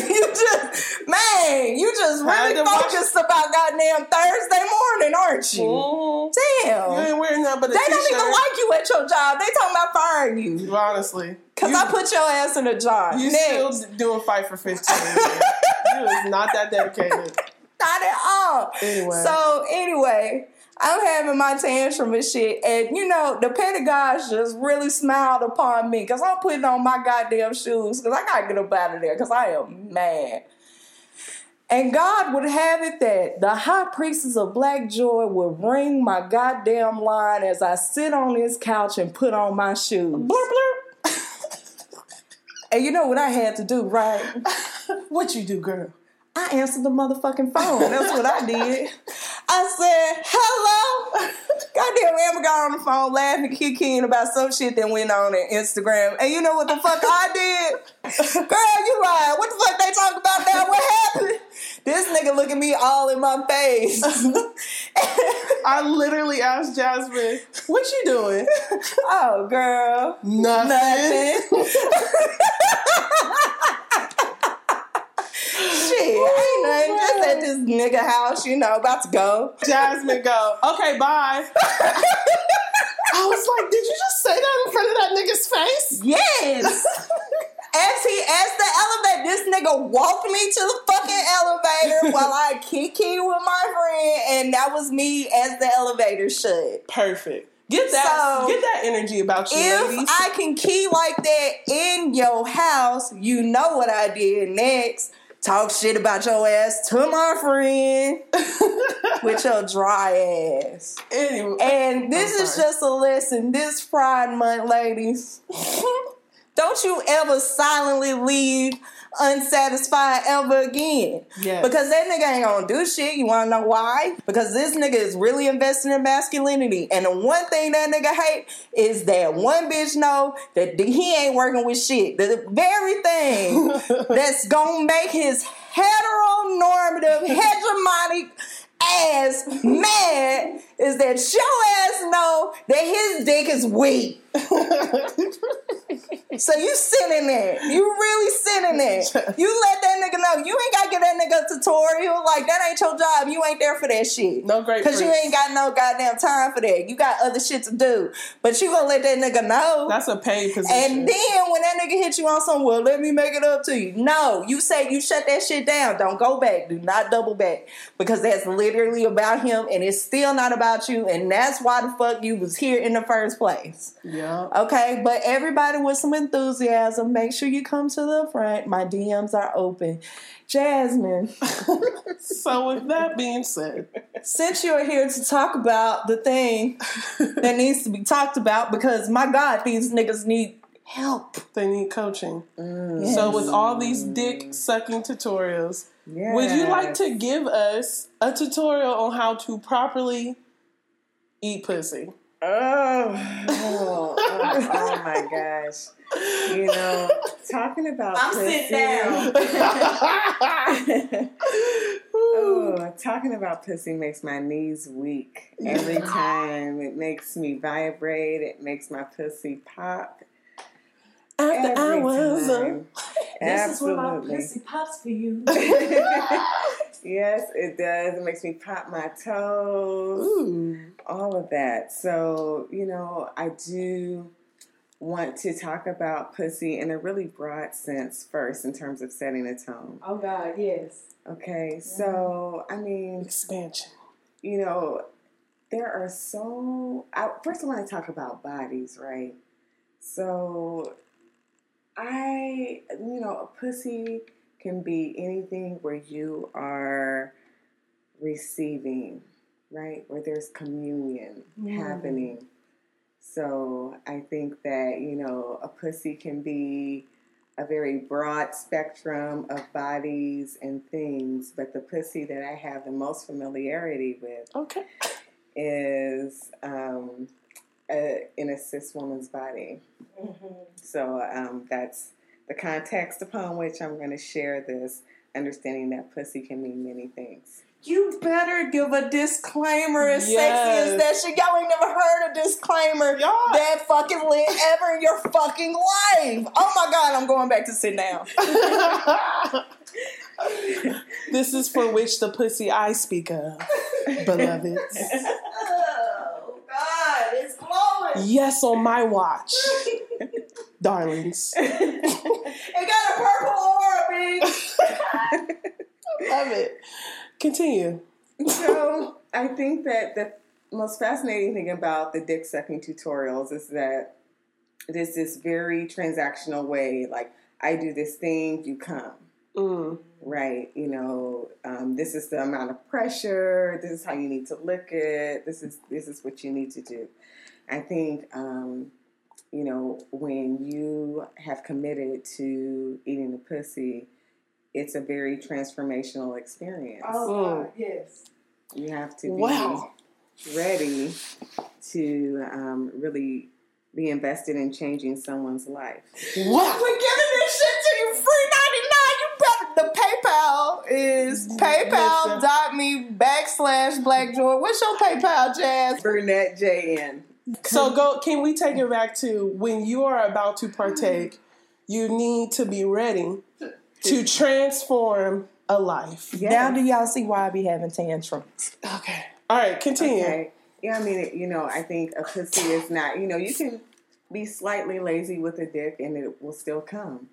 you just really focused about goddamn Thursday morning, aren't you? Mm-hmm. Damn. You ain't wearing nothing but a They t-shirt. don't even like you at your job. They talking about firing you. Honestly. Because I put your ass in a jar. You still doing Fight for 15. You is not that dedicated. Not at all. Anyway. I'm having my tantrum and shit, and you know, the petty gods just really smiled upon me because I'm putting on my goddamn shoes because I gotta get up out of there because I am mad. And God would have it that the high priestess of Black Joy would ring my goddamn line as I sit on this couch and put on my shoes. Blurp, blurp. And you know what I had to do, right? What you do, girl? I answered the motherfucking phone. That's what I did. I said, hello? God Goddamn Amber got on the phone laughing, kicking about some shit that went on Instagram. And you know what the fuck I did? Girl, you lied. What the fuck they talk about now? What happened? This nigga look at me all in my face. I literally asked Jasmine, what you doing? Oh, girl. Nothing. Shit, ain't nothing. Just at this nigga house, about to go. Jasmine go, okay, bye. I was like, did you just say that in front of that nigga's face? Yes. As the elevator, this nigga walked me to the fucking elevator while I kiki with my friend, and that was me as the elevator shut. Perfect. Get that energy about you, ladies. If I can key like that in your house, you know what I did next. Talk shit about your ass to my friend with your dry ass. Anyway, and this is just a lesson. This Pride Month, ladies. Don't you ever silently leave unsatisfied ever again. Yes. Because that nigga ain't gonna do shit. You wanna know why? Because this nigga is really investing in masculinity. And the one thing that nigga hate is that one bitch know that he ain't working with shit. The very thing that's gonna make his heteronormative, hegemonic ass mad is that your ass know that his dick is weak. So you sit in there. You really sit in there. You let that nigga know. You ain't got to give that nigga a tutorial. Like, that ain't your job. You ain't there for that shit. No great Because you ain't got no goddamn time for that. You got other shit to do. But you gonna let that nigga know. That's a paid position. And then when that nigga hit you on some, well, let me make it up to you. No, you say you shut that shit down. Don't go back. Do not double back. Because that's literally about him and it's still not about you. And that's why the fuck you was here in the first place. Yeah. Okay, but everybody with some enthusiasm, make sure you come to the front. My DMs are open. Jasmine. So with that being said, since you're here to talk about the thing that needs to be talked about, because my God, these niggas need help. They need coaching. Yes. So with all these dick sucking tutorials, would you like to give us a tutorial on how to properly eat pussy? Oh my gosh. Talking about pussy. Sitting down. Talking about pussy makes my knees weak every time. It makes me vibrate. It makes my pussy pop. After hours. This is when my pussy pops for you. Yes, it does. It makes me pop my toes. Ooh. All of that. So, I do want to talk about pussy in a really broad sense first in terms of setting a tone. Oh, God, yes. Okay, so, Expansion. There are first I want to talk about bodies, right? So, a pussy can be anything where you are receiving, right? Where there's communion happening. So I think that, a pussy can be a very broad spectrum of bodies and things, but the pussy that I have the most familiarity with is in a cis woman's body. Mm-hmm. So that's the context upon which I'm going to share this, understanding that pussy can mean many things. You better give a disclaimer as sexy as that shit. Y'all ain't never heard a disclaimer that fucking lit ever in your fucking life. Oh my God, I'm going back to sit down. This is for which the pussy I speak of, beloveds. Oh God, it's glowing. Yes, on my watch. Darlings. It got a purple aura, bitch. Love it. Continue. So, I think that the most fascinating thing about the dick sucking tutorials is that it is this very transactional way. Like, I do this thing, you come. Right? This is the amount of pressure. This is how you need to lick it. This is what you need to do. I think, when you have committed to eating the pussy, it's a very transformational experience. Oh, God, yes. You have to be ready to really be invested in changing someone's life. What? We're giving this shit to you free 99. You better. The PayPal is paypal.me/BlackJoy. What's your PayPal, Jazz? Burnett JN. So can we take it back to when you are about to partake, you need to be ready to transform a life. Yes. Now do y'all see why I be having tantrums? Okay. All right, continue. Okay. Yeah, I mean, I think a pussy is not, you can be slightly lazy with a dick and it will still come.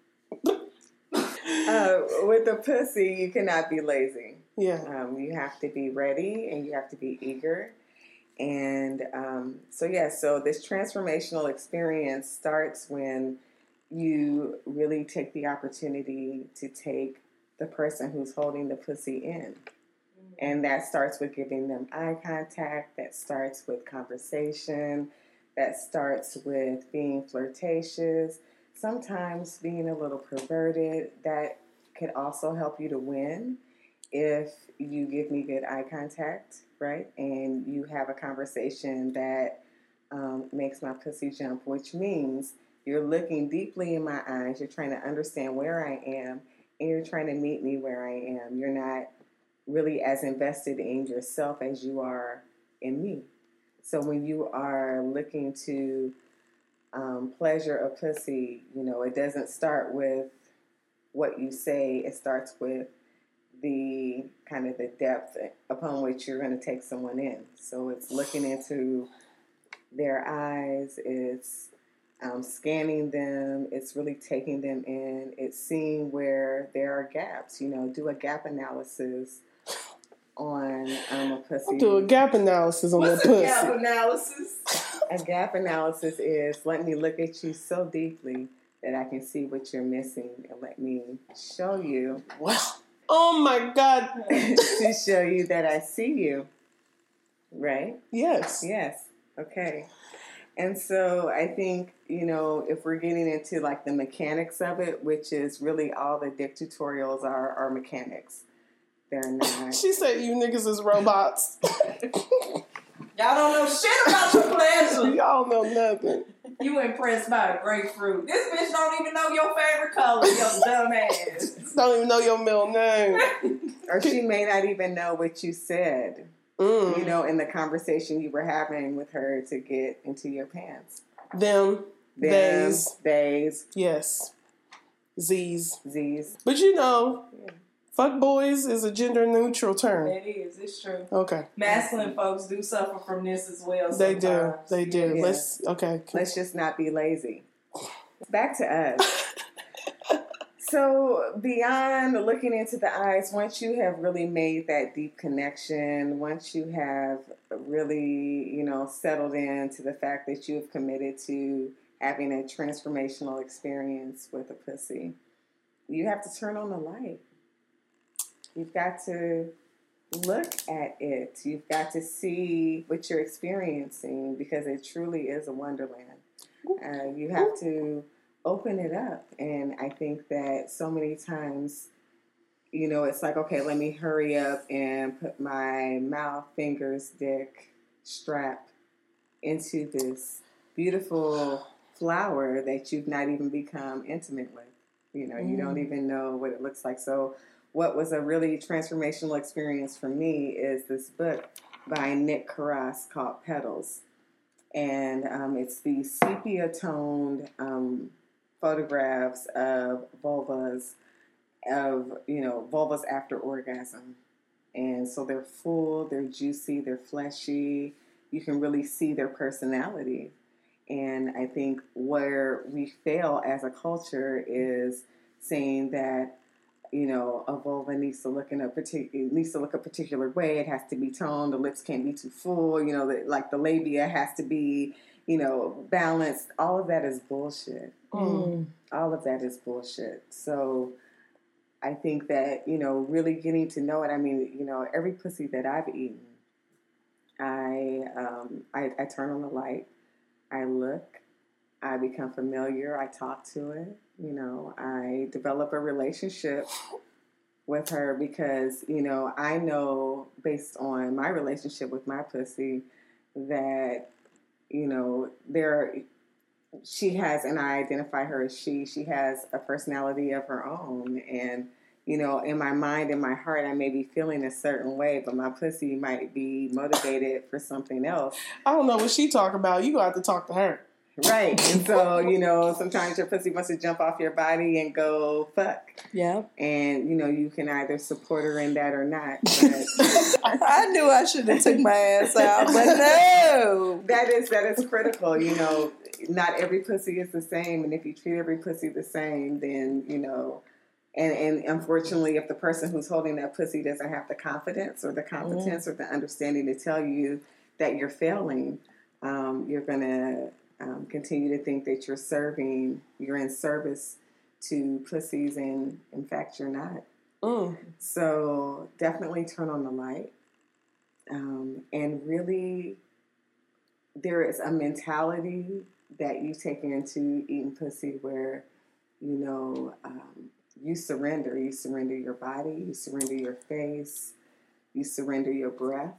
With a pussy, you cannot be lazy. Yeah. You have to be ready and you have to be eager. And so this transformational experience starts when you really take the opportunity to take the person who's holding the pussy in. And that starts with giving them eye contact. That starts with conversation. That starts with being flirtatious. Sometimes being a little perverted. That could also help you to win if you give me good eye contact, right? And you have a conversation that makes my pussy jump, which means you're looking deeply in my eyes. You're trying to understand where I am, and you're trying to meet me where I am. You're not really as invested in yourself as you are in me. So when you are looking to pleasure a pussy, it doesn't start with what you say. It starts with the kind of the depth upon which you're going to take someone in. So it's looking into their eyes. It's scanning them. It's really taking them in. It's seeing where there are gaps. Do a gap analysis on a pussy. I'll do a gap analysis on that pussy. What's a gap analysis? A gap analysis is let me look at you so deeply that I can see what you're missing and let me show you. Wow. Oh my God. To show you that I see you. Right? Yes. Yes. Okay. And so I think, if we're getting into like the mechanics of it, which is really all the dick tutorials are mechanics. They're not. She said you niggas is robots. Y'all don't know shit about your pleasure. Y'all know nothing. You impressed by a grapefruit. This bitch don't even know your favorite color, your dumb ass. Don't even know your middle name. Or she may not even know what you said, in the conversation you were having with her to get into your pants. Them, theys. Yes. Z's. But fuck boys is a gender neutral term. It is. It's true. Okay. Masculine folks do suffer from this as well. They sometimes. do. They do. Yes. Let's just not be lazy. Back to us. So beyond looking into the eyes, once you have really made that deep connection, once you have really, settled into the fact that you have committed to having a transformational experience with a pussy, you have to turn on the light. You've got to look at it. You've got to see what you're experiencing because it truly is a wonderland. You have to open it up. And I think that so many times, it's like, okay, let me hurry up and put my mouth, fingers, dick, strap into this beautiful flower that you've not even become intimate with. You don't even know what it looks like. So what was a really transformational experience for me is this book by Nick Carras called Petals. And it's the sepia-toned photographs of vulvas after orgasm. And so they're full, they're juicy, they're fleshy. You can really see their personality. And I think where we fail as a culture is saying that, a vulva needs to look a particular way. It has to be toned. The lips can't be too full. The labia has to be, balanced. All of that is bullshit. All of that is bullshit. So I think that, really getting to know it. I mean, every pussy that I've eaten, I turn on the light. I look. I become familiar. I talk to it. I develop a relationship with her because, you know, I know based on my relationship with my pussy that, you know, she has, and I identify her as she has a personality of her own. And, you know, in my mind, in my heart, I may be feeling a certain way, but my pussy might be motivated for something else. I don't know what she talking about. You got to talk to her. Right. And so, you know, sometimes your pussy wants to jump off your body and go fuck. Yeah. And, you know, you can either support her in that or not. But I knew I should have took my ass out, but no. That is critical, you know. Not every pussy is the same. And if you treat every pussy the same, then, you know, and unfortunately, if the person who's holding that pussy doesn't have the confidence or the competence or the understanding to tell you that you're failing, you're going to continue to think that you're in service to pussies, and in fact, you're not. So definitely turn on the light. And really, there is a mentality that you take into eating pussy where, you know, you surrender. You surrender your body. You surrender your face. You surrender your breath.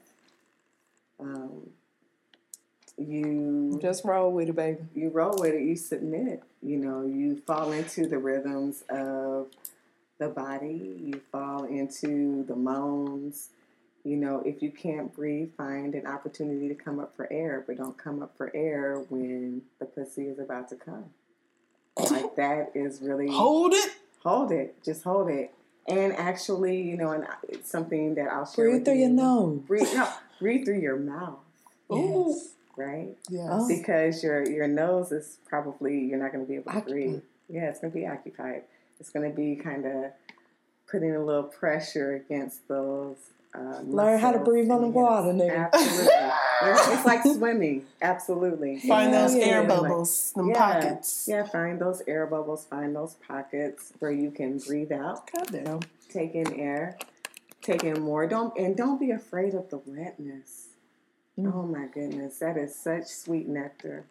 You just roll with it, baby. You roll with it. You submit. You know, you fall into the rhythms of the body. You fall into the moans. You know, if you can't breathe, find an opportunity to come up for air, but don't come up for air when the pussy is about to come. Like, that is really... Hold it. Hold it. Just hold it. And actually, you know, and it's something that I'll share breathe with through you. your nose. Breathe through your mouth. Yes. Right? Yes. Because your nose is probably, you're not going to be able to breathe. Yeah, it's going to be occupied. It's going to be kind of putting a little pressure against those learn how to breathe on the water, nigga. Absolutely. It's like swimming. Absolutely. Find those air bubbles, them pockets. Yeah, find those air bubbles. Find those pockets where you can breathe out. Goddamn. Take in air. Take in more. Don't be afraid of the wetness. Oh my goodness, that is such sweet nectar.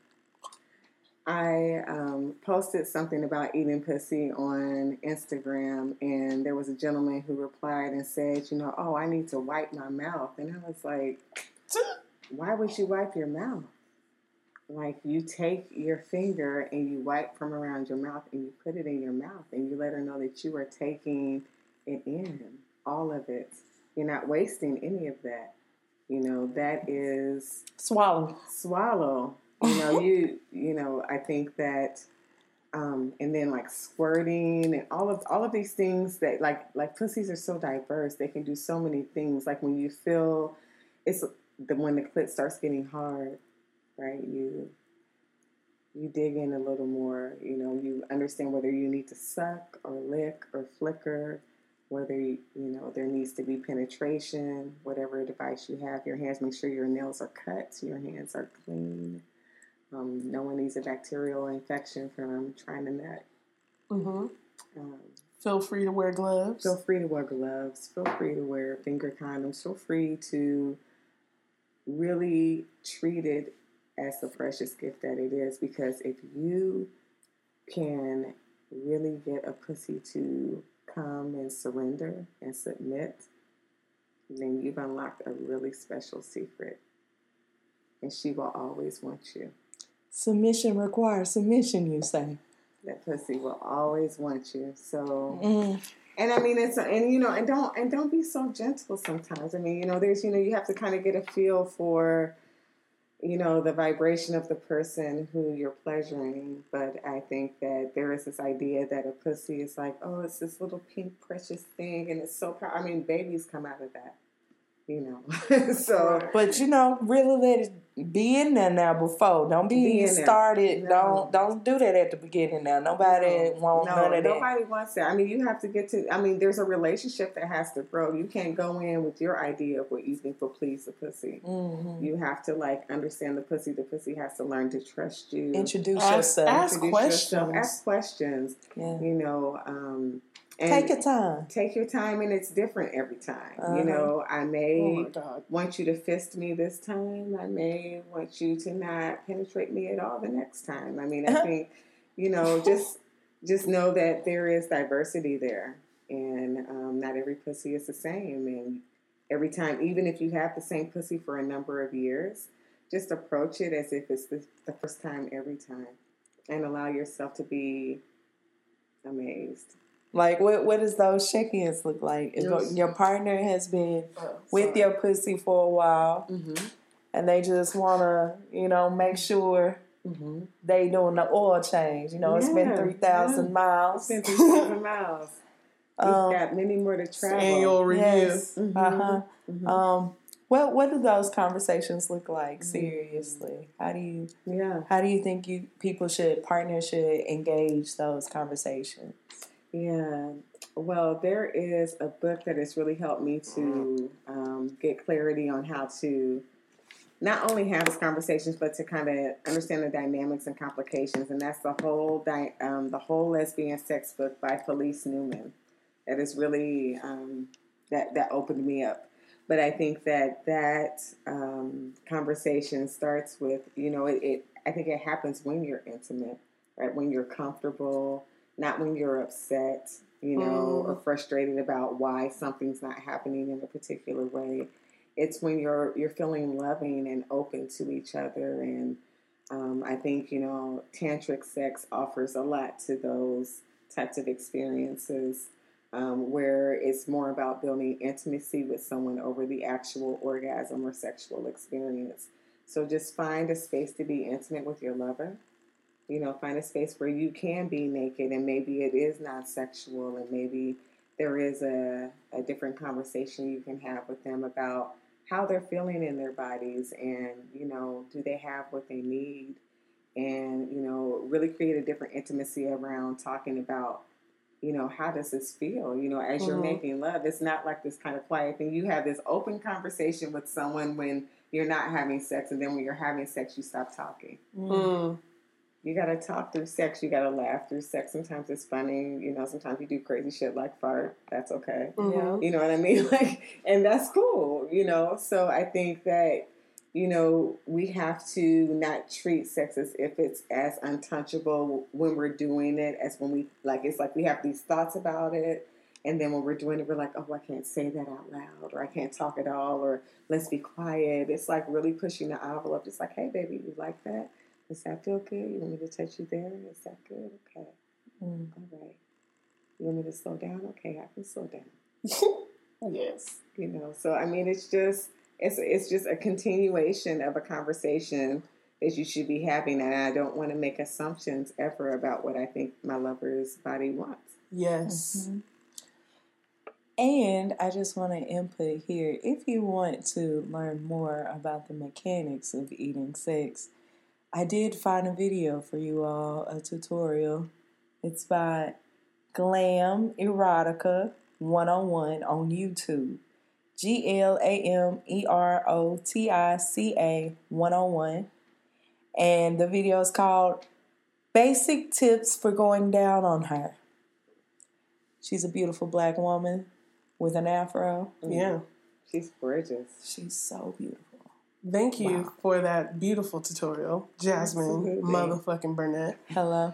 I posted something about eating pussy on Instagram, and there was a gentleman who replied and said, you know, oh, I need to wipe my mouth. And I was like, why would you wipe your mouth? Like, you take your finger and you wipe from around your mouth and you put it in your mouth and you let her know that you are taking it in, all of it. You're not wasting any of that. You know, that is... Swallow. You know, I think that, and then like squirting and all of these things that like pussies are so diverse. They can do so many things. Like when you feel when the clit starts getting hard, right? You dig in a little more. You know, you understand whether you need to suck or lick or flicker, whether you know there needs to be penetration, whatever device you have. Your hands, make sure your nails are cut, your hands are clean. No one needs a bacterial infection from trying to nut. Mm-hmm. Feel free to wear gloves. Feel free to wear gloves. Feel free to wear finger condoms. Feel free to really treat it as the precious gift that it is. Because if you can really get a pussy to come and surrender and submit, then you've unlocked a really special secret. And she will always want you. Submission requires submission, you say. That pussy will always want you. So, and I mean, and don't be so gentle sometimes. I mean, you know, you have to kind of get a feel for, you know, the vibration of the person who you're pleasuring. But I think that there is this idea that a pussy is like, oh, it's this little pink precious thing, and it's so I mean, babies come out of that. You know, so. But, you know, really let it be in there now before. Don't be started. No. Don't do that at the beginning now. Nobody wants none of that. Nobody wants that. I mean, you have to there's a relationship that has to grow. You can't go in with your idea of what you think will please the pussy. Mm-hmm. You have to, understand the pussy. The pussy has to learn to trust you. Introduce yourself. Ask questions. Ask questions. Yeah. You know, and take your time. Take your time, and it's different every time. You know, I may want you to fist me this time. I may want you to not penetrate me at all the next time. I mean, I think, you know, just know that there is diversity there. and not every pussy is the same. And every time, even if you have the same pussy for a number of years, just approach it as if it's the first time every time, and allow yourself to be amazed. Like, what does those check-ins look like? If your partner has been with your pussy for a while, and they just want to, make sure they doing the oil change. It's been 3,000 miles. It's been 3,000 miles. We've got many more to travel. Annual review. Yes. What do those conversations look like? Seriously, how do you think partners should engage those conversations? Yeah, well, there is a book that has really helped me to get clarity on how to not only have these conversations, but to kind of understand the dynamics and complications. And that's the whole lesbian sex book by Felice Newman. That is really that opened me up. But I think that conversation starts with, I think it happens when you're intimate, right? When you're comfortable, not when you're upset, or frustrated about why something's not happening in a particular way. It's when you're feeling loving and open to each other. And I think, tantric sex offers a lot to those types of experiences. Where it's more about building intimacy with someone over the actual orgasm or sexual experience. So just find a space to be intimate with your lover. Find a space where you can be naked, and maybe it is non-sexual, and maybe there is a different conversation you can have with them about how they're feeling in their bodies, and, do they have what they need? And, really create a different intimacy around talking about, how does this feel? As you're making love, it's not like this kind of quiet thing. You have this open conversation with someone when you're not having sex, and then when you're having sex, you stop talking. You got to talk through sex. You got to laugh through sex. Sometimes it's funny. Sometimes you do crazy shit like fart. That's okay. You know what I mean? And that's cool, So I think that, we have to not treat sex as if it's as untouchable when we're doing it as when it's like we have these thoughts about it. And then when we're doing it, we're like, oh, I can't say that out loud, or I can't talk at all, or let's be quiet. It's like really pushing the envelope. It's like, hey, baby, you like that? Does that feel good? You want me to touch you there? Is that good? Okay. All right. You want me to slow down? Okay, I can slow down. Yes. So I mean, it's just a continuation of a conversation that you should be having, and I don't want to make assumptions ever about what I think my lover's body wants. Yes. And I just want to input here, if you want to learn more about the mechanics of eating sex, I did find a video for you all, a tutorial. It's by Glam Erotica 101 on YouTube. GLAMEROTICA 101. And the video is called Basic Tips for Going Down on Her. She's a beautiful black woman with an afro. Yeah. She's gorgeous. She's so beautiful. Thank you for that beautiful tutorial, Jasmine motherfucking Burnett. Hello.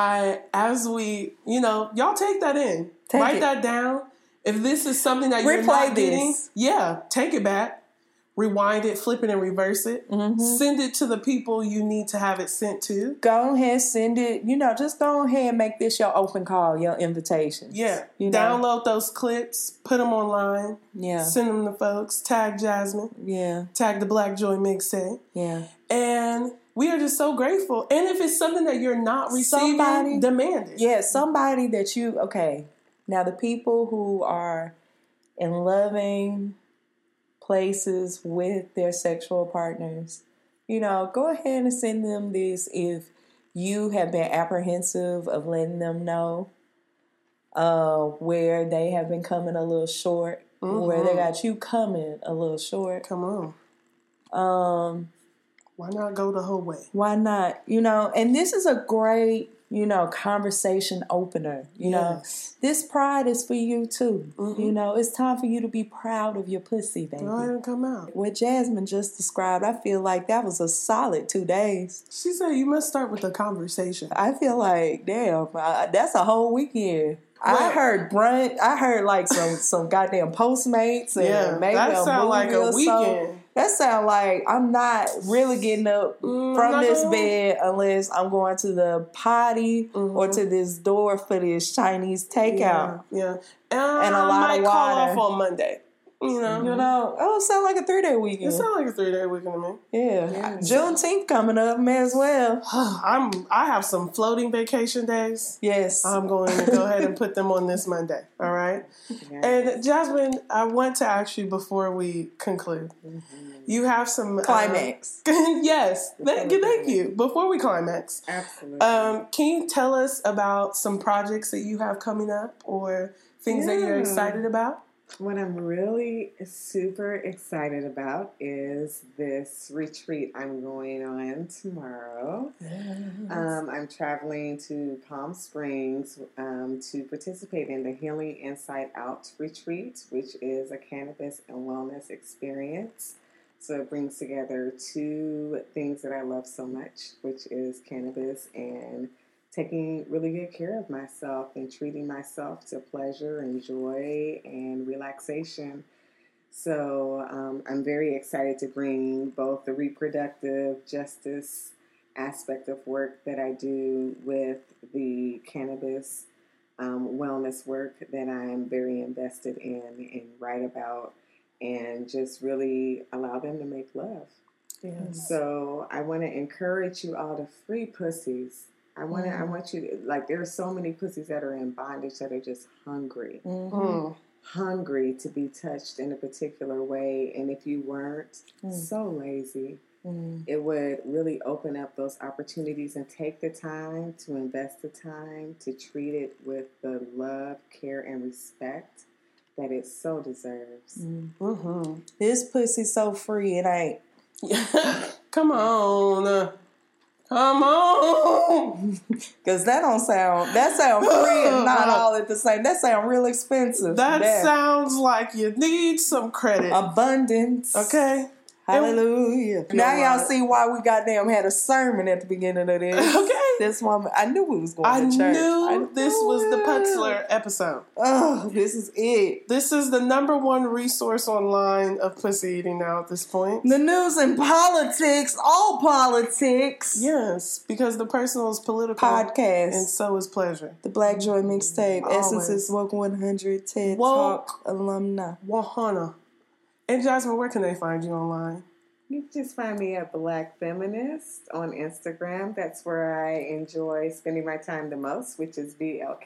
Y'all take that in. Write that down. If this is something that you're not getting, take it back. Rewind it, flip it, and reverse it. Send it to the people you need to have it sent to. Go ahead, send it. Just go ahead and make this your open call, your invitation. Yeah. Download those clips, put them online. Yeah. Send them to folks. Tag Jasmine. Yeah. Tag the Black Joy Mixtape. Yeah. And we are just so grateful. And if it's something that you're not receiving, demand it. Yeah, somebody that okay. Now, the people who are in loving places with their sexual partners, go ahead and send them this if you have been apprehensive of letting them know where they have been coming a little short, where they got you coming a little short. Come on. Why not go the whole way? Why not? And this is a great, conversation opener. Yes. This pride is for you too. It's time for you to be proud of your pussy, baby. Go ahead and come out. What Jasmine just described, I feel like that was a solid 2 days. She said you must start with a conversation. I feel like, damn, that's a whole weekend. I heard brunch. I heard like some goddamn Postmates and maybe that sound like a weekend. So. That sound like I'm not really getting up from this bed unless I'm going to the potty or to this door for this Chinese takeout. Yeah. And a lot might of water. Call off on Monday. You know. Oh, it sound like a 3-day weekend. It sounds like a 3-day weekend to me. Yeah. Juneteenth coming up, may as well. I have some floating vacation days. Yes. I'm going to go ahead and put them on this Monday. All right. Yes. And Jasmine, I want to ask you before we conclude. You have some climax. Yes. Thank you. Before we climax. Absolutely. Can you tell us about some projects that you have coming up or things that you're excited about? What I'm really super excited about is this retreat I'm going on tomorrow. Yes. I'm traveling to Palm Springs to participate in the Healing Inside Out retreat, which is a cannabis and wellness experience. So it brings together two things that I love so much, which is cannabis and taking really good care of myself and treating myself to pleasure and joy and relaxation. So I'm very excited to bring both the reproductive justice aspect of work that I do with the cannabis wellness work that I'm very invested in and write about and just really allow them to make love. Yes. So I want to encourage you all to free pussies. I want you to, like, there are so many pussies that are in bondage that are just hungry. Hungry to be touched in a particular way. And if you weren't so lazy, it would really open up those opportunities and take the time to invest the time to treat it with the love, care, and respect that it so deserves. This pussy's so free, it ain't. Come on. Come on. Because that sound free and not all at the same. That sound real expensive. That sounds like you need some credit. Abundance. Okay. Hallelujah. Now y'all see why we goddamn had a sermon at the beginning of this. Okay. This woman, I knew we was going to church. I knew this was the Putzler episode. Oh, this is it. This is the #1 resource online of pussy eating now at this point. The news and politics, all politics. Yes, because the personal is political. Podcast. And so is pleasure. The Black Joy mixtape. Essences Woke 100 TED Talk alumni. 100. And Jasmine, where can they find you online? You can just find me at Black Feminist on Instagram. That's where I enjoy spending my time the most, which is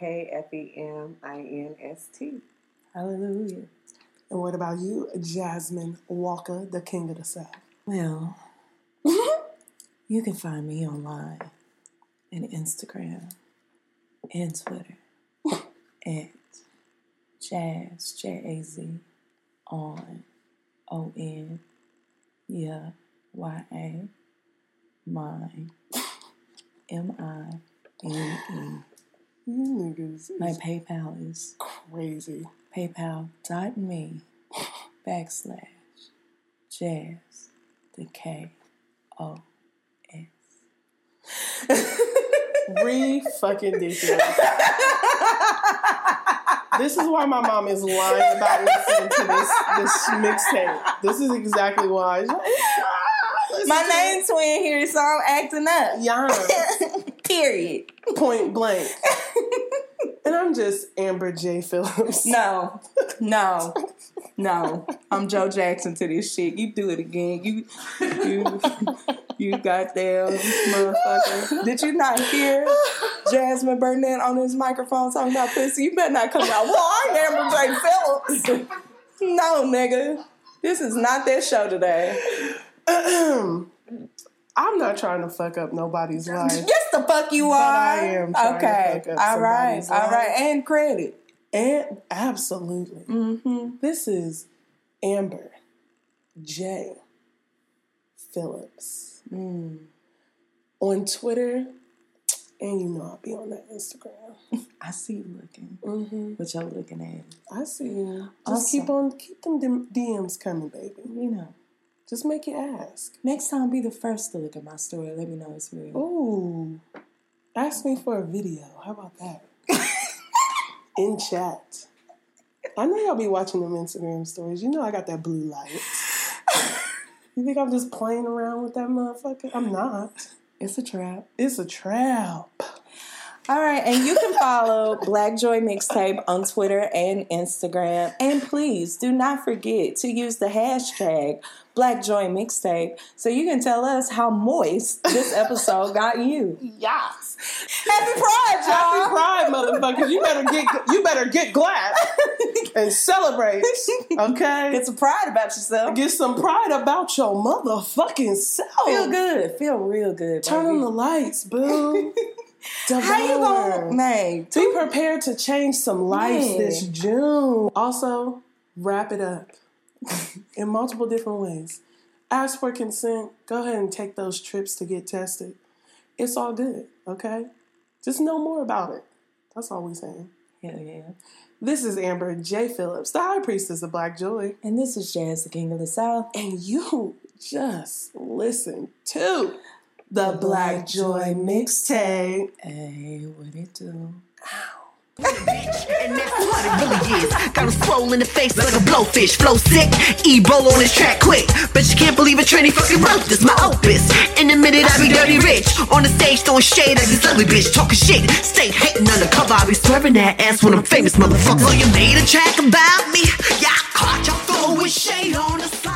BLKFEMINST. Hallelujah. And what about you, Jasmine Walker, the king of the South? Well, you can find me online and Instagram and Twitter at Jazz, J-A-Z, ON, yeah, YA, mine, MINE. My PayPal is crazy. PayPal.me/Jazz, the KOS. Fucking details. This is why my mom is lying about listening to this mixtape. This is exactly why. My name twin here, so I'm acting up. Yeah. Period. Point blank. And I'm just Amber J. Phillips. No. I'm Joe Jackson to this shit. You do it again. You goddamn motherfucker. Did you not hear Jasmine Burnett on his microphone talking about pussy? You better not come out. Well, I'm Amber J. Phillips. No, nigga. This is not that show today. I'm not trying to fuck up nobody's life. Yes, the fuck you are. But I am trying to fuck up somebody's life. All right. And credit. And absolutely. Mm-hmm. This is Amber J. Phillips. On Twitter, and you know I'll be on that Instagram. I see you looking. What you're looking at. I see you. Just keep them DMs coming, baby. You know. Just make you ask. Next time, be the first to look at my story. Let me know it's real. Ooh. Ask me for a video. How about that? in chat. I know y'all be watching them Instagram stories. You know I got that blue light. You think I'm just playing around with that motherfucker? I'm not. It's a trap. It's a trap. All right, and you can follow Black Joy Mixtape on Twitter and Instagram. And please do not forget to use the hashtag Black Joy Mixtape so you can tell us how moist this episode got you. Yes. Happy Pride, y'all. Happy Pride, motherfuckers. You better get glad and celebrate. Okay? Get some pride about yourself. Get some pride about your motherfucking self. Feel good. Feel real good. Turn baby. on the lights, boo. How you gonna, man? Be prepared to change some lives this June. Also, wrap it up in multiple different ways. Ask for consent. Go ahead and take those trips to get tested. It's all good, okay? Just know more about it. That's all we're saying. Hell yeah. This is Amber J. Phillips, the High Priestess of Black Joy. And this is Jazz, the King of the South. And you just listen to the Black Joy Mixtape. Hey, what it do? And that's what it really is. Got him swole in the face like a blowfish. Flow sick, Ebola on his track quick. But you can't believe a Trini fucking wrote this, my opus. In a minute I be dirty rich. On the stage throwing shade at this ugly bitch. Talking shit, stay hating undercover. I be swerving that ass when I'm famous, motherfucker. So you made a track about me? Yeah, I caught y'all throwing shade on the